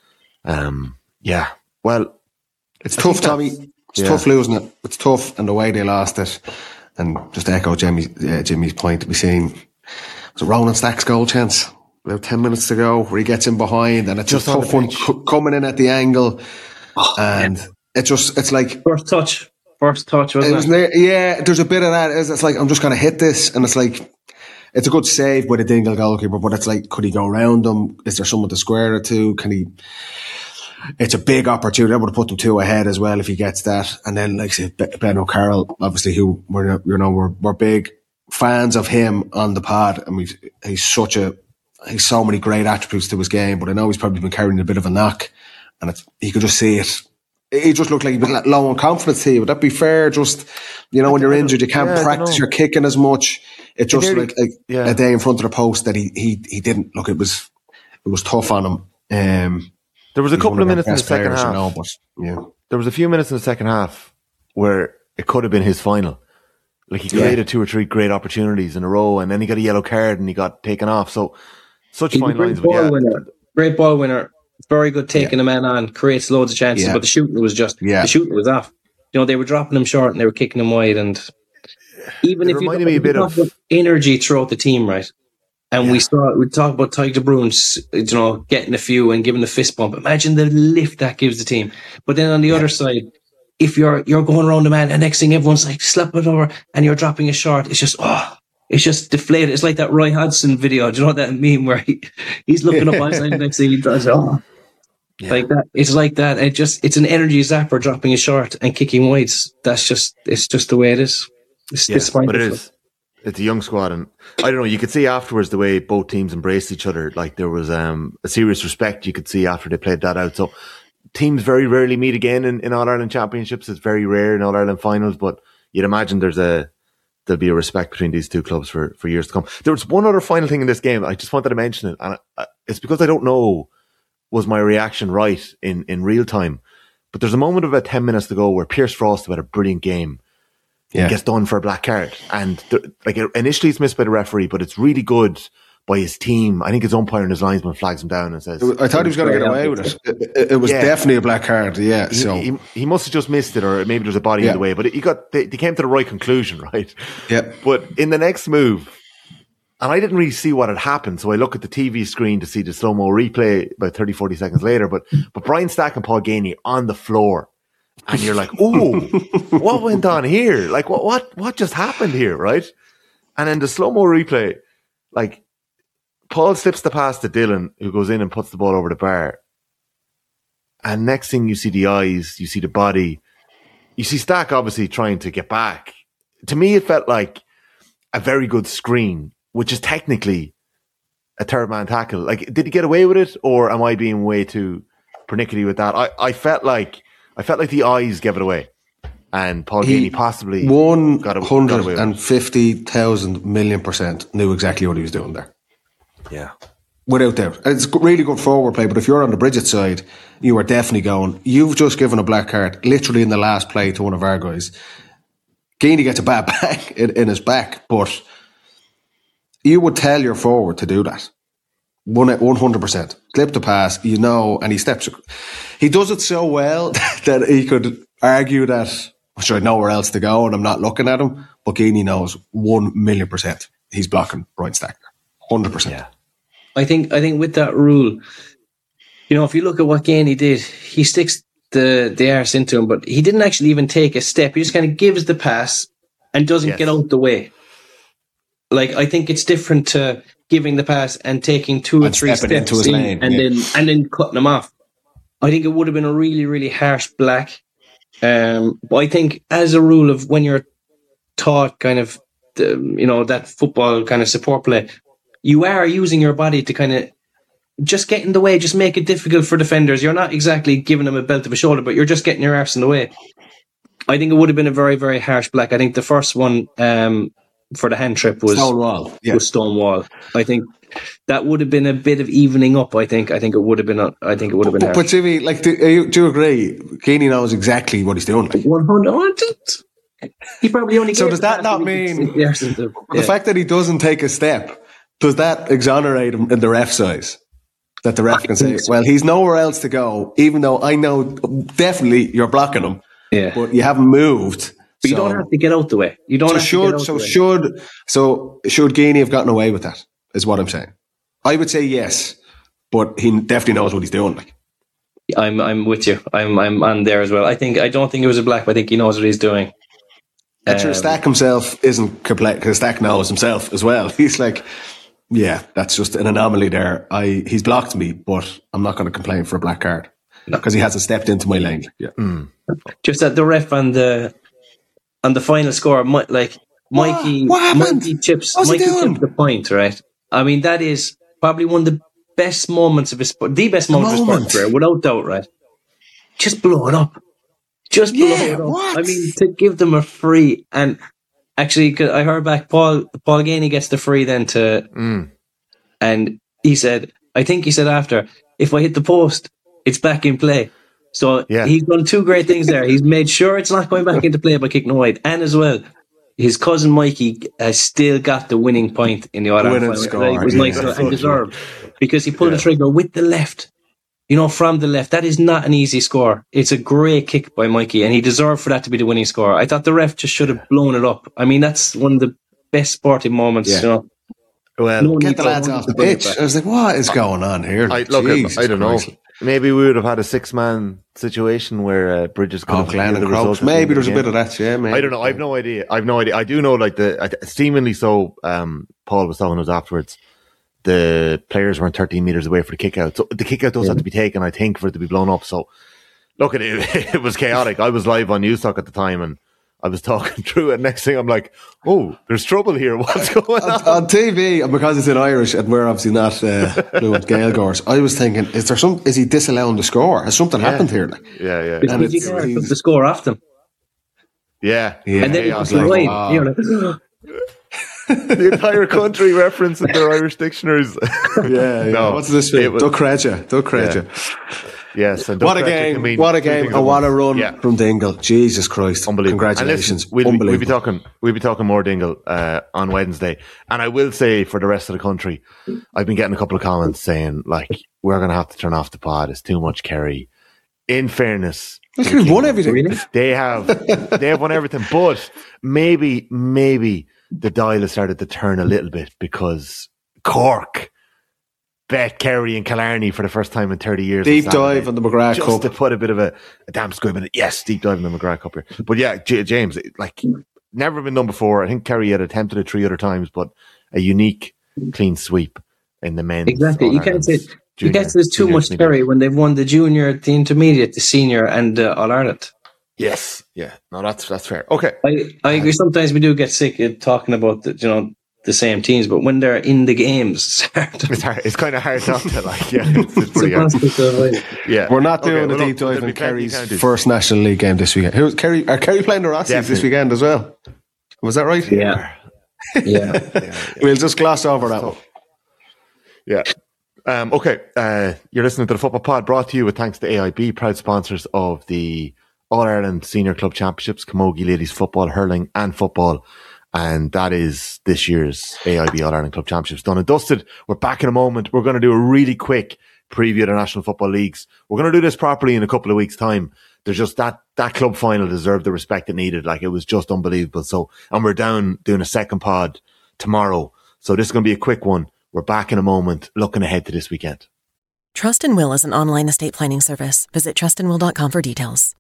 Speaker 6: um, yeah. Well,
Speaker 8: it's I tough, Tommy. It's yeah. tough losing it. It's tough, and the way they lost it. And just to echo Jimmy's, uh, Jimmy's point, to be seen, was it Ronan Stack's goal chance? About ten minutes to go, where he gets in behind, and it's just a tough one c- coming in at the angle. Oh, and yeah. it just, it's like.
Speaker 7: First touch. First touch, wasn't it?
Speaker 8: Was it? Yeah, there's a bit of that. It's, it's like, I'm just going to hit this. And it's like, it's a good save by the Dingle goalkeeper, but it's like, could he go around them? Is there someone to square it to? Can he? It's a big opportunity. I would have put them two ahead as well if he gets that. And then, like I say, Ben O'Carroll, obviously, who we're, you know, we're, we're big fans of him on the pod. And we've, he's such a, he's so many great attributes to his game, but I know he's probably been carrying a bit of a knock, and it's, you could just see it. He just looked like he was low on confidence here. Would that be fair? Just, you know, when you're injured, you can't yeah, practice your kicking as much. It just nearly, like, like yeah. a day in front of the post that he, he, he didn't look. It was, it was tough on him. Um,
Speaker 6: there was a couple of minutes in the second half.
Speaker 8: You know, but, yeah.
Speaker 6: There was a few minutes in the second half where it could have been his final. Like he created yeah. two or three great opportunities in a row, and then he got a yellow card and he got taken off. So such
Speaker 7: He's
Speaker 6: fine lines.
Speaker 7: Ball
Speaker 6: yeah.
Speaker 7: winner. Great ball winner. Very good taking yeah. a man on, creates loads of chances, yeah. but the shooting was just, yeah. the shooting was off. You know, they were dropping him short and they were kicking him wide. And even
Speaker 6: it
Speaker 7: if you
Speaker 6: reminded me a bit of
Speaker 7: energy throughout the team, right? And
Speaker 6: yeah.
Speaker 7: we saw, we talk about Tadhg de Bruin, you know, getting a few and giving the fist bump. Imagine the lift that gives the team. But then on the yeah. other side, if you're, you're going around the man and next thing everyone's like, slap it over and you're dropping a short, it's just, oh, it's just deflated. It's like that Roy Hodgson video. Do you know that meme where he, he's looking up outside the next thing he does, oh. Yeah. Like that, it's like that. It just, it's an energy zapper dropping a short and kicking wides. That's just, it's just the way it is. It's,
Speaker 6: yeah,
Speaker 7: it's fine.
Speaker 6: But it is. It's a young squad, and I don't know. You could see afterwards the way both teams embraced each other. Like there was um, a serious respect you could see after they played that out. So teams very rarely meet again in, in All Ireland championships. It's very rare in All Ireland finals, but you'd imagine there's a there'll be a respect between these two clubs for for years to come. There was one other final thing in this game. I just wanted to mention it, and it's because I don't know. Was my reaction right in, in real time? But there's a moment of about ten minutes to go where Pierce Frost had a brilliant game. Yeah. Gets done for a black card. And th- like initially it's missed by the referee, but it's really good by his team. I think his umpire and his linesman flags him down and says...
Speaker 8: I thought he was going to get away with it. It, it, it was yeah. definitely a black card, yeah.
Speaker 6: He,
Speaker 8: so
Speaker 6: he, he must have just missed it, or maybe there's a body yeah. in the way, but it, he got, they, they came to the right conclusion, right?
Speaker 8: Yeah.
Speaker 6: But in the next move, and I didn't really see what had happened, so I look at the T V screen to see the slow-mo replay about thirty, forty seconds later, but but Brian Stack and Paul Gainey on the floor, and you're like, ooh, what went on here? Like, what what what just happened here, right? And then the slow-mo replay, like, Paul slips the pass to Dylan, who goes in and puts the ball over the bar, and next thing you see the eyes, you see the body, you see Stack obviously trying to get back. To me, it felt like a very good screen, which is technically a third man tackle. Like, did he get away with it, or am I being way too pernickety with that? I, I felt like I felt like the eyes gave it away, and Paul Gainey possibly
Speaker 8: one hundred and fifty thousand million percent knew exactly what he was doing there.
Speaker 6: Yeah,
Speaker 8: without doubt. It's really good forward play. But if you're on the Bridget side, you are definitely going. You've just given a black card, literally in the last play, to one of our guys. Gainey gets a bad back in, in his back, but you would tell your forward to do that. One hundred percent. Clip the pass, you know, and he steps. He does it so well that he could argue that, sure, I know where else to go and I'm not looking at him. But Geaney knows one million percent he's blocking Ryan Stack. one hundred percent.
Speaker 7: Yeah. I think, I think with that rule, you know, if you look at what Geaney did, he sticks the, the arse into him, but he didn't actually even take a step. He just kind of gives the pass and doesn't yes. get out the way. Like, I think it's different to giving the pass and taking two or
Speaker 8: and
Speaker 7: three steps
Speaker 8: into his
Speaker 7: in
Speaker 8: lane,
Speaker 7: and
Speaker 8: yeah.
Speaker 7: then and then cutting him off. I think it would have been a really, really harsh black. Um, but I think as a rule of when you're taught kind of, the, you know, that football kind of support play, you are using your body to kind of just get in the way, just make it difficult for defenders. You're not exactly giving them a belt of a shoulder, but you're just getting your arse in the way. I think it would have been a very, very harsh black. I think the first one um, for the hand trip was
Speaker 8: Stonewall. Yeah.
Speaker 7: Was Stonewall. I think that would have been a bit of evening up. I think. I think it would have been. A, I think it would have been.
Speaker 8: But, but Jimmy, like, do you, do you agree? Geaney knows exactly what he's doing. Like.
Speaker 7: One hundred. He probably only.
Speaker 8: So does that not mean
Speaker 7: yeah.
Speaker 8: the fact that he doesn't take a step? Does that exonerate him in the ref's eyes? That the ref can say, so. "Well, he's nowhere else to go," even though I know definitely you're blocking him.
Speaker 7: Yeah,
Speaker 8: but you haven't moved.
Speaker 7: But you
Speaker 8: so,
Speaker 7: don't have to get out the way. You don't
Speaker 8: so
Speaker 7: have
Speaker 8: should,
Speaker 7: to get out
Speaker 8: so
Speaker 7: the way.
Speaker 8: should so should Geaney have gotten away with that? Is what I'm saying. I would say yes, but he definitely knows what he's doing. Like,
Speaker 7: I'm I'm with you. I'm I'm on there as well. I think I don't think it was a black, but I think he knows what he's doing.
Speaker 8: And um, sure, Stack himself isn't complete because Stack knows himself as well. He's like, yeah, that's just an anomaly there. I he's blocked me, but I'm not going to complain for a black card because no. he hasn't stepped into my lane. Yeah,
Speaker 7: mm. Just that the ref and the and the final score, like Mikey,
Speaker 8: what? What
Speaker 7: Mikey chips,
Speaker 8: What's
Speaker 7: Mikey chips the point, right? I mean, that is probably one of the best moments of his sport, the best moment, moment of his sports career, without doubt, right? Just blow it up. Just blow
Speaker 8: yeah,
Speaker 7: it up.
Speaker 8: What?
Speaker 7: I mean, to give them a free, and actually, cause I heard back, Paul Paul Geaney gets the free then to,
Speaker 6: mm.
Speaker 7: and he said, I think he said after, if I hit the post, it's back in play. So
Speaker 6: yeah.
Speaker 7: he's done two great things there. He's made sure it's not going back into play by kicking wide, and as well, his cousin Mikey has still got the winning point in the All-Ireland final.
Speaker 8: Score.
Speaker 7: It was
Speaker 8: yeah.
Speaker 7: nice and so deserved because he pulled
Speaker 6: yeah.
Speaker 7: the trigger with the left. You know, from the left. That is not an easy score. It's a great kick by Mikey, and he deserved for that to be the winning score. I thought the ref just should have blown it up. I mean, that's one of the best sporting moments.
Speaker 8: Yeah.
Speaker 7: You know.
Speaker 6: Well,
Speaker 8: no get the lads off the pitch. I was like, what is going on here?
Speaker 6: I, look, I, I don't Christ. know. Maybe we would have had a six-man situation where uh, Bridges could
Speaker 8: oh,
Speaker 6: have
Speaker 8: Glenn and
Speaker 6: the
Speaker 8: Crouch. Maybe there's a bit of that, yeah. Maybe.
Speaker 6: I don't know. I've no idea. I've no idea. I do know, like, the seemingly so, um, Paul was telling us afterwards, the players weren't thirteen metres away for the kick-out. So the kick-out does yeah. have to be taken, I think, for it to be blown up. So, look, it, it was chaotic. I was live on Newstalk at the time, and I was talking through it. Next thing I'm like, oh, there's trouble here. What's going on?
Speaker 8: On, on T V, because it's in Irish and we're obviously not uh, fluent Gaelgoers, I was thinking, is there some? Is he disallowing the score? Has something
Speaker 6: yeah.
Speaker 8: happened here? Like?
Speaker 6: Yeah, yeah.
Speaker 7: Because
Speaker 8: and
Speaker 7: you can't took the score off them.
Speaker 6: Yeah.
Speaker 8: yeah.
Speaker 7: And then
Speaker 8: yeah,
Speaker 7: it was like,
Speaker 8: like,
Speaker 7: wow. You know,
Speaker 6: the entire country referencing their Irish dictionaries.
Speaker 8: yeah, yeah. No, what's this? Duck Regia. Duck Regia.
Speaker 6: Yes, and
Speaker 8: what a game! What a game! And what a run
Speaker 6: yeah.
Speaker 8: from Dingle! Jesus Christ!
Speaker 6: Unbelievable!
Speaker 8: Congratulations!
Speaker 6: Listen, we'll,
Speaker 8: Unbelievable.
Speaker 6: We'll be talking. We'll be talking more Dingle uh, on Wednesday. And I will say for the rest of the country, I've been getting a couple of comments saying like we're going to have to turn off the pod. It's too much Kerry. In fairness,
Speaker 8: they've won everything.
Speaker 6: They have. They have won everything. But maybe, maybe the dial has started to turn a little bit because Cork bet Kerry and Killarney for the first time in thirty years.
Speaker 8: Deep dive on the McGrath
Speaker 6: just
Speaker 8: Cup.
Speaker 6: to put a bit of a, a damn squib in it. Yes, deep dive in the McGrath Cup here. But yeah, J- James, like, never been done before. I think Kerry had attempted it three other times, but a unique clean sweep in the men's.
Speaker 7: Exactly. You can't say, you can't say there's too much Kerry when they've won the junior, the intermediate, the senior, and uh, All Ireland.
Speaker 6: Yes. Yeah. No, that's that's fair. Okay.
Speaker 7: I, I agree. Sometimes we do get sick of talking about the, you know, the same teams, but when they're in the games, it's hard. To,
Speaker 6: it's, hard, it's kind of hard not to like. Yeah, it's, it's pretty hard. Yeah,
Speaker 8: we're not doing
Speaker 6: okay,
Speaker 8: the
Speaker 6: well,
Speaker 8: deep dive
Speaker 6: in
Speaker 8: in Kerry's first National League game this weekend. Who's Kerry? Are Kerry playing the Rossies Definitely. this weekend as well? Was that right?
Speaker 7: Yeah. Yeah. yeah,
Speaker 8: yeah. We'll just gloss over that one.
Speaker 6: Yeah. Um, okay. Uh, you're listening to the Football Pod, brought to you with thanks to A I B, proud sponsors of the All Ireland Senior Club Championships, Camogie Ladies Football, Hurling, and Football. And that is this year's A I B All-Ireland Club Championships done and dusted. We're back in a moment. We're going to do a really quick preview of the National Football Leagues. We're going to do this properly in a couple of weeks' time. There's just that, that club final deserved the respect it needed. Like, it was just unbelievable. So, and we're down doing a second pod tomorrow. So this is going to be a quick one. We're back in a moment, looking ahead to this weekend.
Speaker 1: Trust and Will is an online estate planning service. Visit trust and will dot com for details.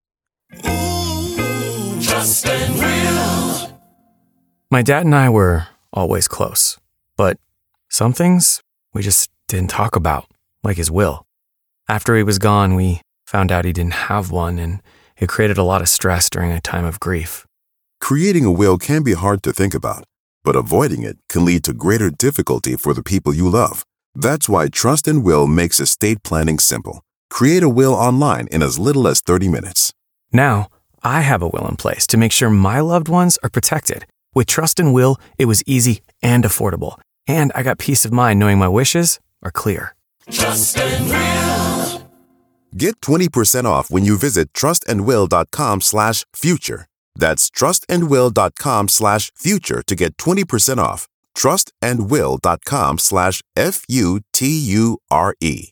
Speaker 2: Trust and Will.
Speaker 3: My dad and I were always close, but some things we just didn't talk about, like his will. After he was gone, we found out he didn't have one, and it created a lot of stress during a time of grief.
Speaker 4: Creating a will can be hard to think about, but avoiding it can lead to greater difficulty for the people you love. That's why Trust and Will makes estate planning simple. Create a will online in as little as thirty minutes.
Speaker 3: Now, I have a will in place to make sure my loved ones are protected. With Trust and Will, it was easy and affordable, and I got peace of mind knowing my wishes are clear.
Speaker 2: Trust and Will.
Speaker 4: Get twenty percent off when you visit trustandwill.com slash future. That's trustandwill.com slash future to get twenty percent off. trustandwill.com slash F U T U R E.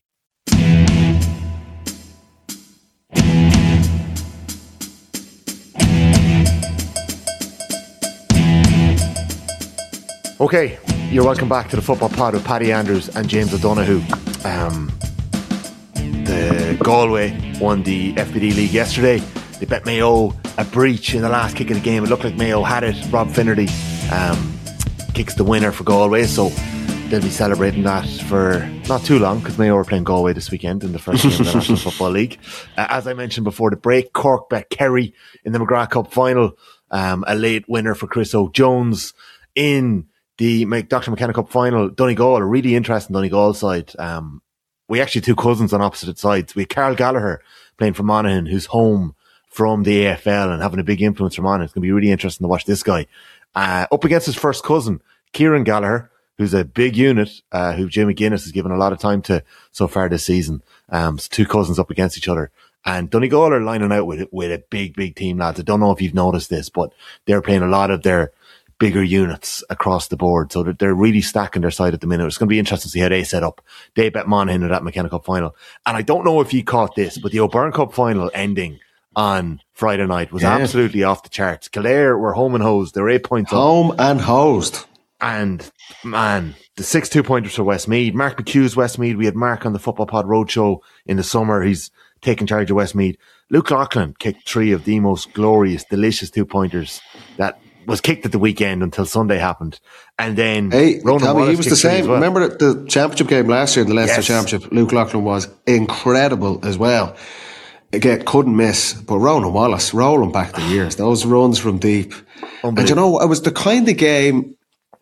Speaker 6: Okay, you're welcome back to the Football Pod with Paddy Andrews and James O'Donoghue. Um, the Galway won the F B D League yesterday. They bet Mayo a breach in the last kick of the game. It looked like Mayo had it. Rob Finnerty um, kicks the winner for Galway, so they'll be celebrating that for not too long, because Mayo are playing Galway this weekend in the first game of the National Football League. Uh, as I mentioned before the break, Cork bet Kerry in the McGrath Cup final. Um, a late winner for Chris O'Jones. In the Doctor McKenna Cup final, Donegal, a really interesting Donegal side. Um, we actually two cousins on opposite sides. We had Carl Gallagher playing for Monaghan, who's home from the A F L and having a big influence for Monaghan. It's going to be really interesting to watch this guy. Uh, up against his first cousin, Kieran Gallagher, who's a big unit, uh, who Jim McGuinness has given a lot of time to so far this season. Um, so two cousins up against each other. And Donegal are lining out with, with a big, big team, lads. I don't know if you've noticed this, but they're playing a lot of their bigger units across the board. So they're really stacking their side at the minute. It's going to be interesting to see how they set up. They bet Monaghan in that McKenna Cup final. And I don't know if you caught this, but the O'Byrne Cup final ending on Friday night was yeah. absolutely off the charts. Kildare were home and hosed. They were eight points
Speaker 8: home
Speaker 6: up.
Speaker 8: and hosed.
Speaker 6: And man, the six two pointers for Westmeath. Mark McHugh's Westmeath. We had Mark on the Football Pod Roadshow in the summer. He's taking charge of Westmeath. Luke Loughlin kicked three of the most glorious, delicious two pointers that was kicked at the weekend until Sunday happened. And then
Speaker 8: hey,
Speaker 6: Ronan
Speaker 8: Tommy,
Speaker 6: Wallace
Speaker 8: he was the same.
Speaker 6: well.
Speaker 8: Remember the championship game last year, the Leicester
Speaker 6: yes.
Speaker 8: Championship? Luke Loughlin was incredible as well. Again, couldn't miss. But Ronan Wallace, rolling back the years, those runs from deep. And you know, it was the kind of game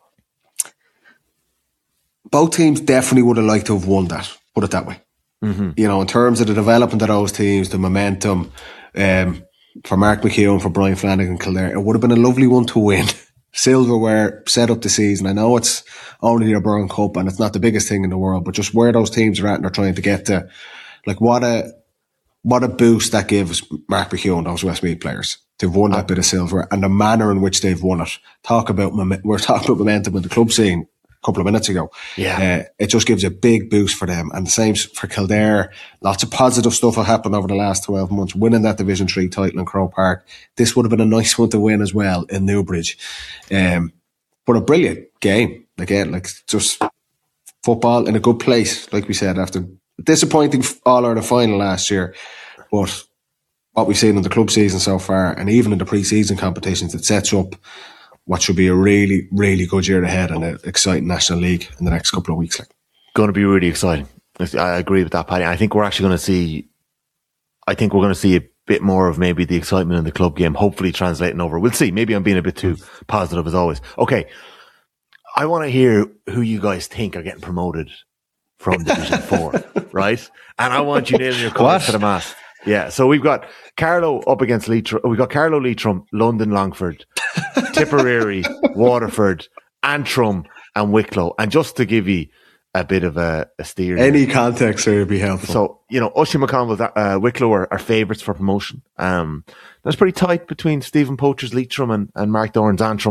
Speaker 8: both teams definitely would have liked to have won that, put it that way.
Speaker 6: Mm-hmm.
Speaker 8: You know, in terms of the development of those teams, the momentum, um, for Mark McHugh and for Brian Flanagan Kildare, it would have been a lovely one to win. Silverware set up the season. I know it's only the O'Byrne Cup and it's not the biggest thing in the world, but just where those teams are at and they're trying to get to, like what a what a boost that gives Mark McHugh and those Westmeath players. They've won that bit of silver and the manner in which they've won it. Talk about we're talking about momentum in the club scene a couple of minutes ago.
Speaker 6: Yeah,
Speaker 8: uh, it just gives a big boost for them. And the same for Kildare. Lots of positive stuff have happened over the last twelve months. Winning that Division Three title in Croke Park. This would have been a nice one to win as well in Newbridge. Um, but a brilliant game again. Like just football in a good place, like we said, after a disappointing All-Ireland final last year. But what we've seen in the club season so far, and even in the pre-season competitions, it sets up what should be a really, really good year ahead and an exciting National League in the next couple of weeks. Like,
Speaker 6: going to be really exciting. I agree with that, Paddy. I think we're actually going to see, I think we're going to see a bit more of maybe the excitement in the club game, hopefully translating over. We'll see. Maybe I'm being a bit too positive as always. Okay. I want to hear who you guys think are getting promoted from Division four, right? And I want you nailing your cards to the mast. Yeah, so we've got Carlow up against Leitrim. We've got Carlow, Leitrim, London, Longford, Tipperary, Waterford, Antrim, and Wicklow. And just to give you a bit of a, a steer,
Speaker 8: any here, context here would be helpful.
Speaker 6: So, you know, Ushie McConville's uh, Wicklow are, are favourites for promotion. Um, that's pretty tight between Stephen Poacher's Leitrim and, and Mark Doran's Antrim.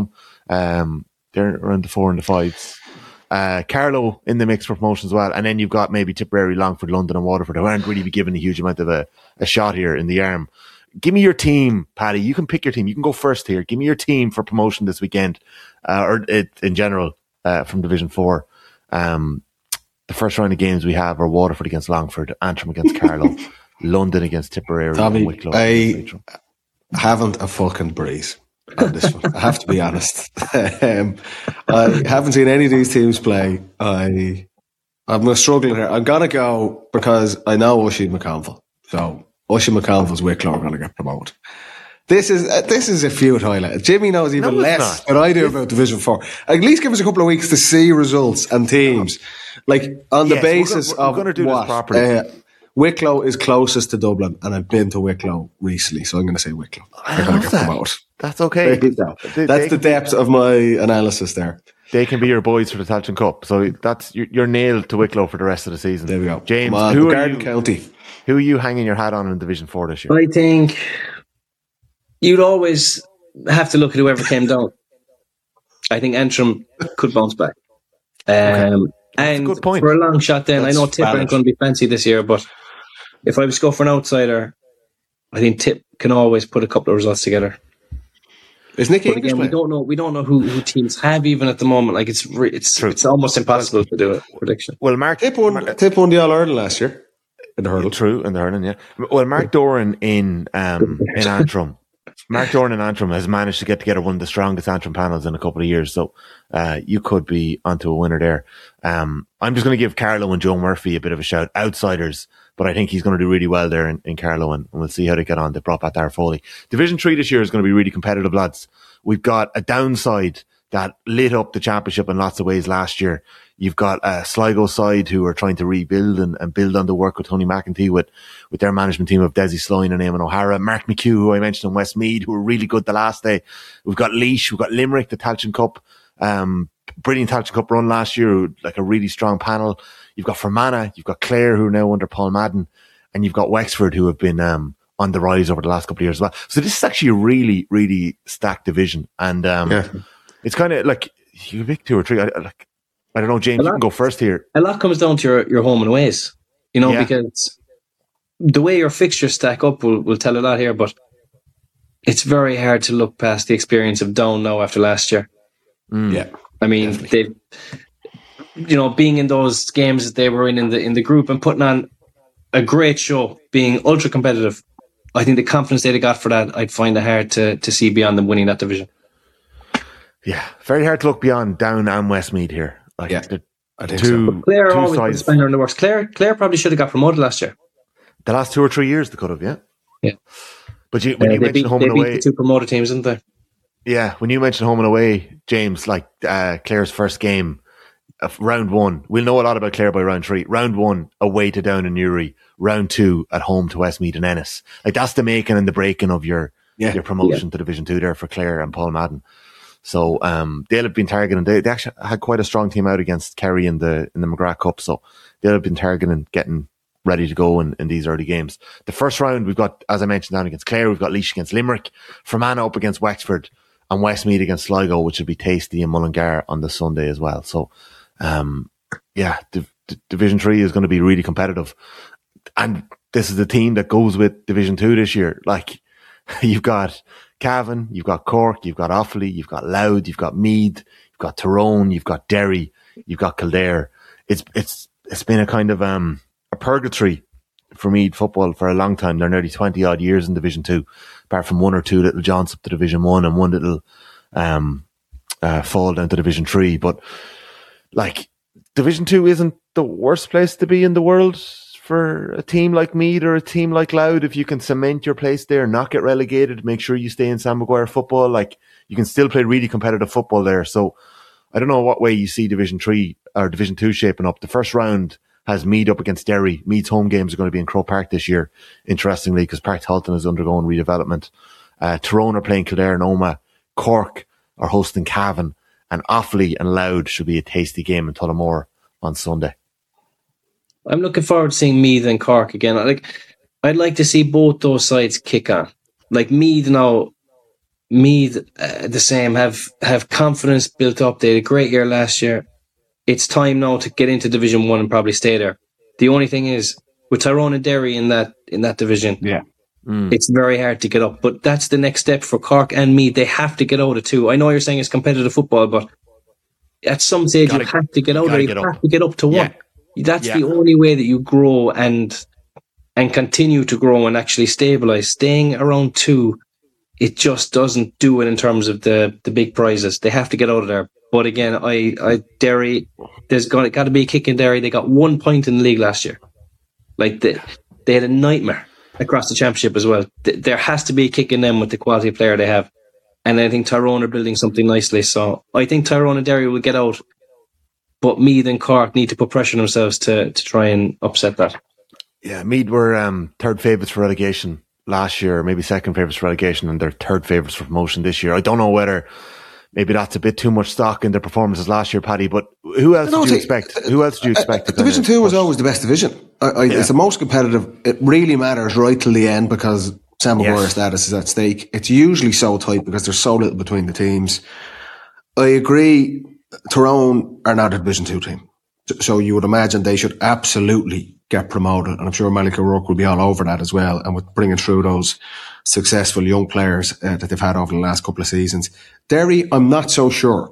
Speaker 6: Um, they're around the four and the fives. Uh, Carlow in the mix for promotion as well. And then you've got maybe Tipperary, Longford, London and Waterford, who aren't really be given a huge amount of a, a shot here in the arm. Give me your team, Paddy. You can pick your team. You can go first here. Give me your team for promotion this weekend, uh, or it, in general, uh, from Division four. Um, the first round of games we have are Waterford against Longford, Antrim against Carlow, London against Tipperary,
Speaker 8: Tommy,
Speaker 6: and Wicklow.
Speaker 8: I haven't a fucking breeze on this one. I have to be honest. um, I haven't seen any of these teams play. I, I'm struggling here. I'm going to go because I know Ushie McConville. So Ushie McConville's Wicklow are going to get promoted. This is uh, this is a futile. Jimmy knows even
Speaker 6: no,
Speaker 8: less than I do about Division four. At least give us a couple of weeks to see results and teams. Like, on the
Speaker 6: yes,
Speaker 8: basis
Speaker 6: we're gonna, we're
Speaker 8: of
Speaker 6: gonna do
Speaker 8: what?
Speaker 6: This properly.
Speaker 8: Uh, Wicklow is closest to Dublin, and I've been to Wicklow recently, so I'm going to say Wicklow.
Speaker 6: I love that. That's okay.
Speaker 8: They, that's the depth of my analysis there.
Speaker 6: They can be your boys for the Tailteann Cup. So that's you're, you're nailed to Wicklow for the rest of the season.
Speaker 8: There we go.
Speaker 6: James,
Speaker 8: on,
Speaker 6: who, are
Speaker 8: Garden
Speaker 6: you,
Speaker 8: County.
Speaker 6: who are you hanging your hat on in Division four this year?
Speaker 7: I think you'd always have to look at whoever came down. I think Antrim could bounce back. Um,
Speaker 6: okay.
Speaker 7: And
Speaker 6: a good point.
Speaker 7: For a long shot then,
Speaker 8: That's
Speaker 7: I know Tip
Speaker 8: valid.
Speaker 7: aren't going to be fancy this year, but if I was to go for an outsider, I think Tip can always put a couple of results together.
Speaker 8: Is Nicky
Speaker 7: But
Speaker 8: English
Speaker 7: again, we
Speaker 8: playing?
Speaker 7: don't know. We don't know who, who teams have even at the moment. Like it's re- it's
Speaker 6: True.
Speaker 7: it's almost impossible to do a prediction.
Speaker 6: Well, Mark
Speaker 8: Tip won,
Speaker 6: Mark,
Speaker 8: Tip won the All Ireland last year in the hurdle.
Speaker 6: True, in the hurling, yeah. Well, Mark Doran in um, in Antrim, Mark Doran in Antrim has managed to get together one of the strongest Antrim panels in a couple of years. So uh, you could be onto a winner there. Um, I'm just going to give Carlow and Joe Murphy a bit of a shout, outsiders, but I think he's going to do really well there in, in Carlow, and, and we'll see how they get on. They brought back Darragh Foley. Division three this year is going to be really competitive, lads. We've got a downside that lit up the championship in lots of ways last year. You've got a Sligo side who are trying to rebuild and, and build on the work with Tony McEntee with, with their management team of Desi Sloan and Eamon O'Hara. Mark McHugh, who I mentioned in Westmeath, who were really good the last day. We've got Laois, we've got Limerick, the Tailteann Cup, um, brilliant Tailteann Cup run last year, like a really strong panel. You've got Fermanagh, you've got Clare, who are now under Paul Madden, and you've got Wexford, who have been um, on the rise over the last couple of years as well. So this is actually a really, really stacked division. And um, yeah. It's kind of like, you pick two or three. I, like, I don't know, James, lot, you can go first here.
Speaker 7: A lot comes down to your, your home and aways, you know, yeah. because the way your fixtures stack up will, will tell a lot here, but it's very hard to look past the experience of Down now after last year.
Speaker 6: Mm.
Speaker 7: Yeah. I mean, they, you know, being in those games that they were in in the, in the group and putting on a great show, being ultra competitive. I think the confidence they got for that, I'd find it hard to, to see beyond them winning that division.
Speaker 6: Yeah, very hard to look beyond Down and Westmeath here. Like,
Speaker 8: yeah, I think
Speaker 6: two,
Speaker 8: so.
Speaker 7: Clare
Speaker 6: two
Speaker 7: always
Speaker 6: sides.
Speaker 7: Spanner in the works. Clare, Clare probably should have got promoted last year.
Speaker 6: The last two or three years they could have, yeah.
Speaker 7: Yeah.
Speaker 6: But you, when
Speaker 7: uh,
Speaker 6: you
Speaker 7: they
Speaker 6: mentioned
Speaker 7: beat,
Speaker 6: home
Speaker 7: they
Speaker 6: and
Speaker 7: beat
Speaker 6: away,
Speaker 7: the two promoted teams, didn't they?
Speaker 6: Yeah, when you mentioned home and away, James, like uh, Clare's first game, uh, round one, we'll know a lot about Clare by round three. Round one, away to Down and Newry. Round two, at home to Westmeath and Ennis. Like, that's the making and the breaking of your yeah. your promotion yeah. to Division Two there for Clare and Paul Madden. So um, they'll have been targeting. They, they actually had quite a strong team out against Kerry in the in the McGrath Cup, so they'll have been targeting, getting ready to go in, in these early games. The first round, we've got, as I mentioned, down against Clare. We've got Laois against Limerick, Fermanagh up against Wexford, and Westmeath against Sligo, which will be tasty in Mullingar on the Sunday as well. So, um, yeah, Div- D- Division Three is going to be really competitive, and this is the team that goes with Division Two this year. Like, you've got Cavan, you've got Cork, you've got Offaly, you've got Louth, you've got Meath, you've got Tyrone, you've got Derry, you've got Kildare. It's it's it's been a kind of um a purgatory for Meath football for a long time. They're nearly twenty odd years in Division Two, apart from one or two little jumps up to Division One and one little um uh, fall down to Division Three. But like, Division Two isn't the worst place to be in the world for a team like Meath or a team like Louth. If you can cement your place there, not get relegated, make sure you stay in Sam Maguire football, like, you can still play really competitive football there. So I don't know what way you see Division Three or Division Two shaping up. The first round has Meath up against Derry. Meath's home games are going to be in Croke Park this year, interestingly, because Park Halton is undergoing redevelopment. Uh, Tyrone are playing Kildare and Omagh. Cork are hosting Cavan, and Offaly and Louth should be a tasty game in Tullamore on Sunday.
Speaker 7: I'm looking forward to seeing Meath and Cork again. Like, I'd like to see both those sides kick on. Like, Meath now, Meath, uh, the same, have, have confidence built up. They had a great year last year. It's time now to get into Division One and probably stay there. The only thing is, with Tyrone and Derry in that in that division,
Speaker 8: yeah,
Speaker 7: mm. it's very hard to get up. But that's the next step for Cork and Meath. They have to get out of two. I know you're saying it's competitive football, but at some stage gotta, you have to get out there. You have up. to get up to one. Yeah. That's yeah. the only way that you grow and and continue to grow and actually stabilise. Staying around two, it just doesn't do it in terms of the, the big prizes. They have to get out of there. But again, I, I Derry, there's got, got to be a kick in Derry. They got one point in the league last year. Like, they, they had a nightmare across the championship as well. There has to be a kick in them with the quality of player they have. And I think Tyrone are building something nicely. So I think Tyrone and Derry will get out. But Meath and Cork need to put pressure on themselves to, to try and upset that.
Speaker 6: Yeah, Meath were um, third favourites for relegation last year, maybe second favourites for relegation, and they're third favourites for promotion this year. I don't know whether maybe that's a bit too much stock in their performances last year, Paddy, but who else did you expect? Who else did you expect?
Speaker 8: Uh, uh, division two was always the best division. I, I, yeah. It's the most competitive. It really matters right till the end because Sam Maguire's yes. status is at stake. It's usually so tight because there's so little between the teams. I agree, Tyrone are not a Division two team. So you would imagine they should absolutely get promoted. And I'm sure Malik O'Rourke will be all over that as well. And with bringing through those successful young players uh, that they've had over the last couple of seasons. Derry, I'm not so sure.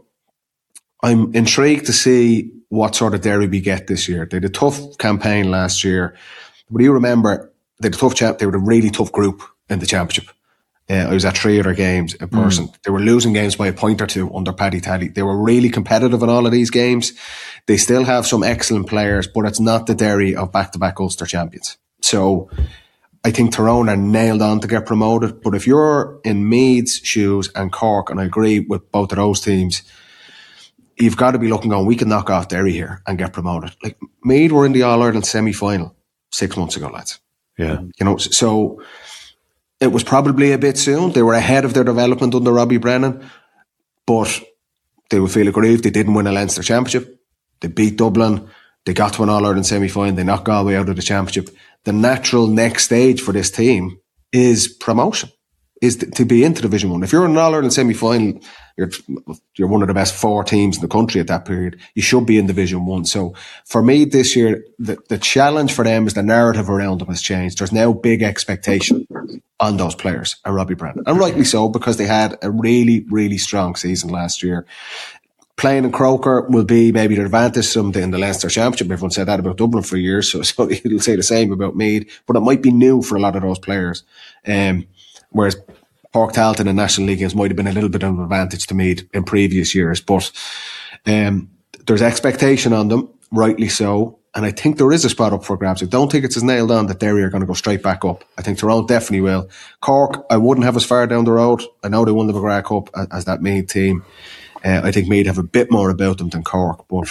Speaker 8: I'm intrigued to see what sort of Derry we get this year. They had a tough campaign last year. But you remember, they had a tough champ. They were a really tough group in the championship. Uh, I was at three of their games in person. Mm. They were losing games by a point or two under Paddy Taddy. They were really competitive in all of these games. They still have some excellent players, but it's not the Derry of back-to-back Ulster champions. So I think Tyrone are nailed on to get promoted. But if you're in Meath's shoes and Cork, and I agree with both of those teams, you've got to be looking on, we can knock off Derry here and get promoted. Like Meath were in the All-Ireland semi-final six months ago, lads.
Speaker 6: Yeah.
Speaker 8: You know, so it was probably a bit soon. They were ahead of their development under Robbie Brennan, but they would feel aggrieved. They didn't win a Leinster championship. They beat Dublin. They got to an All-Ireland semi-final. They knocked Galway out of the championship. The natural next stage for this team is promotion, is to be into Division One. If you're in an All-Ireland semi-final, you're, you're one of the best four teams in the country at that period. You should be in Division One. So for me this year, the, the challenge for them is the narrative around them has changed. There's now big expectation on those players and Robbie Brennan. And rightly so, because they had a really, really strong season last year. Playing in Croker will be maybe their advantage someday in the Leinster Championship. Everyone said that about Dublin for years, so, so you'll say the same about Meath. But it might be new for a lot of those players. Um, whereas Páirc Tailteann in National League games might have been a little bit of an advantage to Meath in previous years. But um, there's expectation on them, rightly so. And I think there is a spot up for grabs. I don't think it's as nailed on that Derry are going to go straight back up. I think Tyrone definitely will. Cork, I wouldn't have as far down the road. I know they won the McGrath Cup as, as that Meath team. Uh, I think Meath have a bit more about them than Cork, but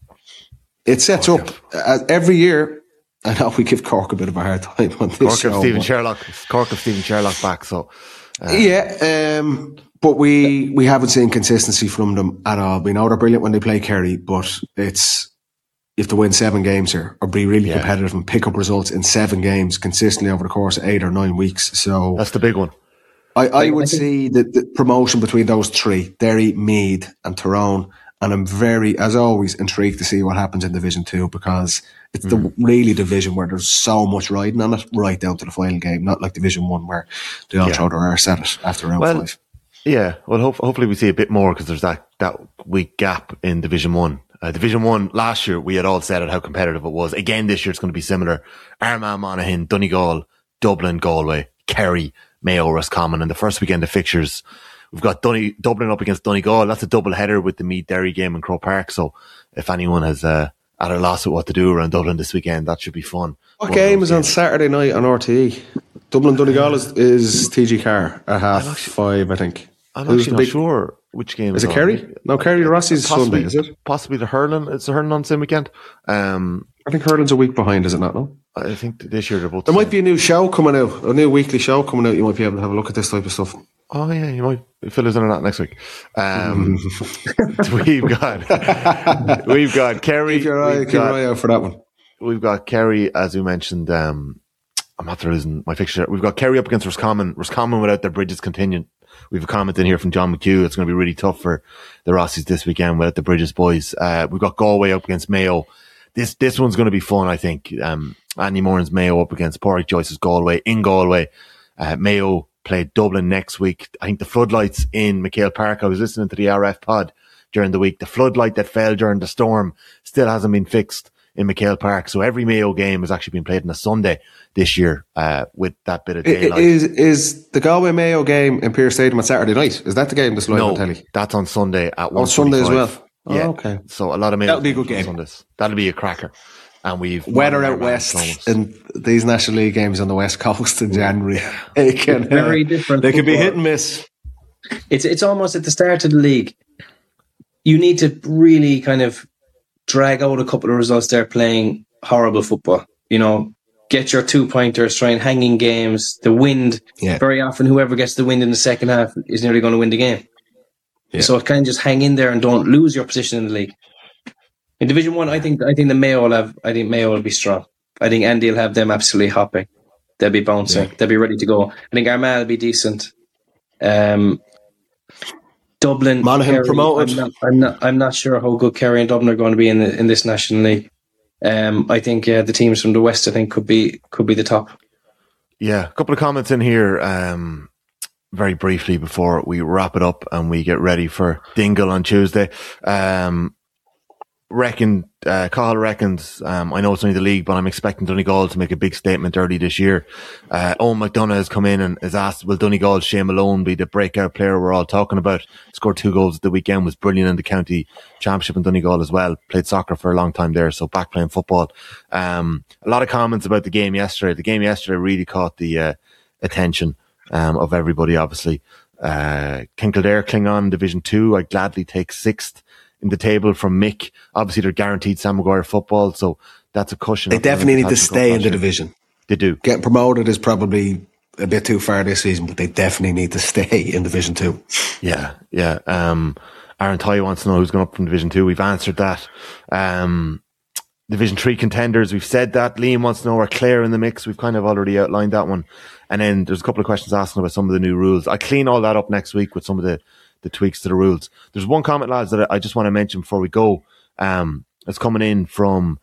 Speaker 8: it sets up uh, every year. I know we give Cork a bit of a hard time on this
Speaker 6: Cork
Speaker 8: show.
Speaker 6: Of Stephen Sherlock, Cork of Stephen Sherlock back, so
Speaker 8: uh. yeah. Um, but we we haven't seen consistency from them at all. We know they're brilliant when they play Kerry, but it's you have to win seven games here or be really yeah. competitive and pick up results in seven games consistently over the course of eight or nine weeks. So
Speaker 6: that's the big one.
Speaker 8: I, I would see the, the promotion between those three, Derry, Meath and Tyrone. And I'm very, as always, intrigued to see what happens in Division two because it's mm. the really division where there's so much riding on it right down to the final game, not like Division one where they all yeah. throw their arse at it after round
Speaker 6: well,
Speaker 8: five.
Speaker 6: Yeah, well, ho- hopefully we see a bit more because there's that, that week gap in Division one. Uh, Division one, last year, we had all said it, how competitive it was. Again, this year it's going to be similar. Armagh, Monaghan, Donegal, Dublin, Galway, Kerry, Mayo, Roscommon, and the first weekend of fixtures, we've got Dun- Dublin up against Donegal. That's a double header with the Meath Derry game in Croke Park. So if anyone has uh, at a loss at what to do around Dublin this weekend, that should be fun.
Speaker 8: What One game is games. on Saturday night on R T E? Dublin Donegal is, is T G Carr at half actually, five, I think.
Speaker 6: I'm Who's actually not big, sure which game
Speaker 8: is
Speaker 6: it.
Speaker 8: Is it Kerry? No, Kerry Rossi's Sunday, is it?
Speaker 6: Possibly the Hurling. It's the Hurling on the same weekend. Um,
Speaker 8: I think Hurling's a week behind, is it not? No.
Speaker 6: I think this year they're both.
Speaker 8: There the might be a new show coming out, a new weekly show coming out. You might be able to have a look at this type of stuff.
Speaker 6: Oh yeah, you might. Phil's in or not next week. Um, we've got, we've got Kerry.
Speaker 8: Keep your eye, keep got, your eye out for that one.
Speaker 6: We've got Kerry, as we mentioned. Um, I'm not losing my fixture. We've got Kerry up against Roscommon. Roscommon without their Bridges contingent We have a comment in here from John McHugh. It's going to be really tough for the Rossies this weekend without the Bridges boys. Uh, we've got Galway up against Mayo. This this one's going to be fun, I think. Um, Andy Moran's Mayo up against Pádraig Joyce's Galway in Galway. Uh, Mayo play Dublin next week. I think the floodlights in McHale Park, I was listening to the R F pod during the week. The floodlight that fell during the storm still hasn't been fixed in McHale Park. So every Mayo game has actually been played on a Sunday this year uh, with that bit of daylight.
Speaker 8: Is is the Galway Mayo game in Pearse Stadium on Saturday night? Is that the game that's live
Speaker 6: no,
Speaker 8: on telly?
Speaker 6: That's on Sunday at one.
Speaker 8: On Sunday as well?
Speaker 6: Yeah.
Speaker 8: Oh, okay.
Speaker 6: So a lot of Mayo.
Speaker 8: That'll be a good game.
Speaker 6: Sundays. That'll be a cracker. And we've
Speaker 8: weather out west and these National League games on the West Coast in January. It can,
Speaker 7: very
Speaker 8: uh,
Speaker 7: different.
Speaker 8: They can be
Speaker 7: football.
Speaker 8: hit and miss.
Speaker 7: It's it's almost at the start of the league. You need to really kind of drag out a couple of results there playing horrible football. You know, get your two pointers, try and hang in games. The wind,
Speaker 8: yeah.
Speaker 7: very often whoever gets the wind in the second half is nearly going to win the game. Yeah. So it kind of just hang in there and don't lose your position in the league. In Division One, I think I think the Mayo will have. I think Mayo will be strong. I think Andy will have them absolutely hopping. They'll be bouncing. Yeah. They'll be ready to go. I think Armagh will be decent. Um, Dublin,
Speaker 8: Monaghan
Speaker 7: Kerry,
Speaker 8: promoted.
Speaker 7: I'm not, I'm not. I'm not sure how good Kerry and Dublin are going to be in the, in this National League. Um, I think uh, the teams from the West, I think, could be could be the top.
Speaker 6: Yeah, a couple of comments in here. Um, very briefly before we wrap it up and we get ready for Dingle on Tuesday. Um, Reckon, uh, Cahill reckons, um, I know it's only the league, but I'm expecting Donegal to make a big statement early this year. Uh, Owen McDonough has come in and has asked, will Donegal's Shane Malone be the breakout player we're all talking about? Scored two goals at the weekend, was brilliant in the county championship in Donegal as well. Played soccer for a long time there, so back playing football. Um, a lot of comments about the game yesterday. The game yesterday really caught the uh, attention um, of everybody, obviously. Uh, can Kildare cling on in Division two? I'd gladly take sixth in the table from Mick. Obviously, they're guaranteed Sam Maguire football, so that's a cushion.
Speaker 8: They definitely need to stay in the division.
Speaker 6: They do.
Speaker 8: Getting promoted is probably a bit too far this season, but they definitely need to stay in Division two.
Speaker 6: Yeah, yeah. Um, Aaron Toy wants to know who's going up from Division two. We've answered that. Um, Division three contenders, we've said that. Liam wants to know, are Clare in the mix? We've kind of already outlined that one. And then there's a couple of questions asking about some of the new rules. I'll clean all that up next week with some of the the tweaks to the rules. There's one comment, lads, that I just want to mention before we go. Um, it's coming in from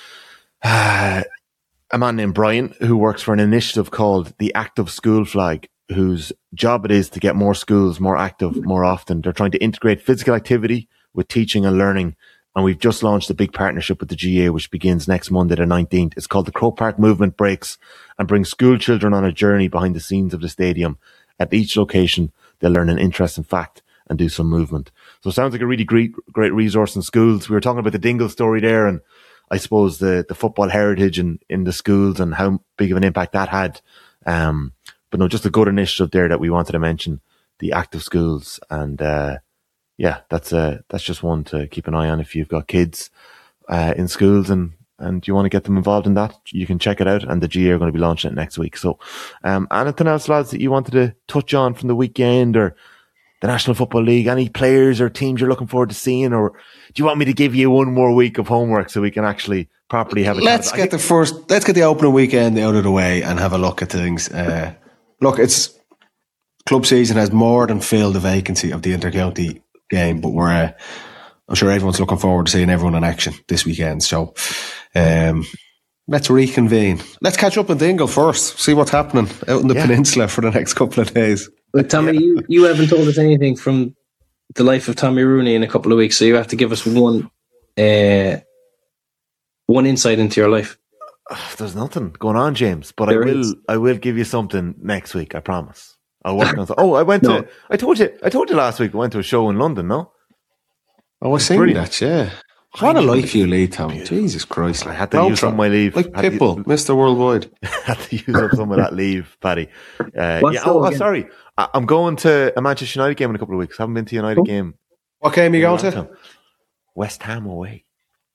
Speaker 6: uh, a man named Brian, who works for an initiative called the Active School Flag, whose job it is to get more schools more active more often. They're trying to integrate physical activity with teaching and learning. And we've just launched a big partnership with the G A A, which begins next Monday the nineteenth. It's called the Croke Park Movement Breaks and brings school children on a journey behind the scenes of the stadium. At each location, they'll learn an interesting fact and do some movement. So it sounds like a really great, great resource in schools. We were talking about the Dingle story there, and I suppose the, the football heritage in, in the schools and how big of an impact that had. Um, but no, just a good initiative there that we wanted to mention, the Active Schools. And, uh, yeah, that's uh that's just one to keep an eye on if you've got kids, uh, in schools and, and you want to get them involved in that. You can check it out, and the G A A are going to be launching it next week. So, um, anything else, lads, that you wanted to touch on from the weekend or the National Football League? Any players or teams you're looking forward to seeing, or do you want me to give you one more week of homework so we can actually properly have a
Speaker 8: let's
Speaker 6: chat?
Speaker 8: get the first let's get the opening weekend out of the way and have a look at things. Uh, look, it's club season has more than filled the vacancy of the intercounty game, but we're uh, I'm sure everyone's looking forward to seeing everyone in action this weekend. So um, let's reconvene. Let's catch up in Dingle first, see what's happening out in the yeah. peninsula for the next couple of days.
Speaker 7: But Tommy, yeah. you, you haven't told us anything from the life of Tommy Rooney in a couple of weeks, so you have to give us one uh, one insight into your life.
Speaker 6: There's nothing going on, James, but there I will is. I will give you something next week, I promise. I'll work on something. Oh, I went no. to I told you I told you last week I went to a show in London, no?
Speaker 8: Oh, I seen that, yeah. What a life you lead, Tom. Jesus Christ.
Speaker 6: I had to Road use some of my leave.
Speaker 8: Like Pitbull, to, Mister Worldwide.
Speaker 6: I had to use up some of that leave, Paddy. Uh, yeah, oh, oh, sorry. I, I'm going to a Manchester United game in a couple of weeks. I haven't been to a United oh. game.
Speaker 8: What game are you going to?
Speaker 6: West Ham away.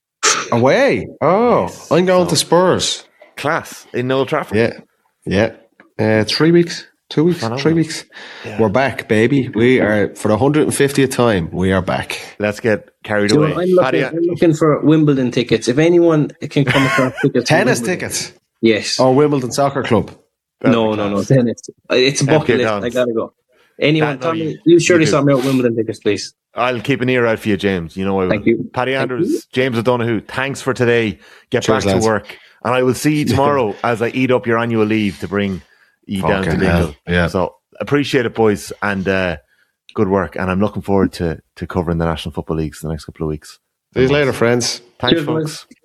Speaker 8: Away? Oh, yes. I'm going so, to Spurs.
Speaker 6: Class in Old Trafford.
Speaker 8: Yeah. Yeah. Uh, three weeks. Two weeks, three weeks. Yeah. We're back, baby. We are, for the one hundred fiftieth time, we are back.
Speaker 6: Let's get carried
Speaker 7: so
Speaker 6: away.
Speaker 7: I'm looking, I'm looking for Wimbledon tickets. If anyone can come across tickets.
Speaker 8: Tennis tickets?
Speaker 7: Yes.
Speaker 8: Or Wimbledon Soccer Club?
Speaker 7: No, no, no, tennis. It's a bucket list. I gotta go. Anyone,
Speaker 6: That- no,
Speaker 7: Tommy,
Speaker 6: you-
Speaker 7: you surely
Speaker 6: you do.
Speaker 7: sort me out Wimbledon tickets, please.
Speaker 6: I'll keep an ear out for you, James. You know I will.
Speaker 7: Thank you.
Speaker 6: Paddy
Speaker 7: Thank
Speaker 6: Andrews,
Speaker 7: you.
Speaker 6: James O'Donoghue, thanks for today. Get
Speaker 8: Cheers,
Speaker 6: back
Speaker 8: lads.
Speaker 6: to work. And I will see you tomorrow as I eat up your annual leave to bring you down to
Speaker 8: Fucking
Speaker 6: Dingle.
Speaker 8: hell, yeah.
Speaker 6: So appreciate it, boys, and uh, good work. And I'm looking forward to, to covering the National Football Leagues in the next couple of weeks.
Speaker 8: See you later, friends.
Speaker 6: Thanks,
Speaker 7: Cheers,
Speaker 6: folks.
Speaker 7: boys.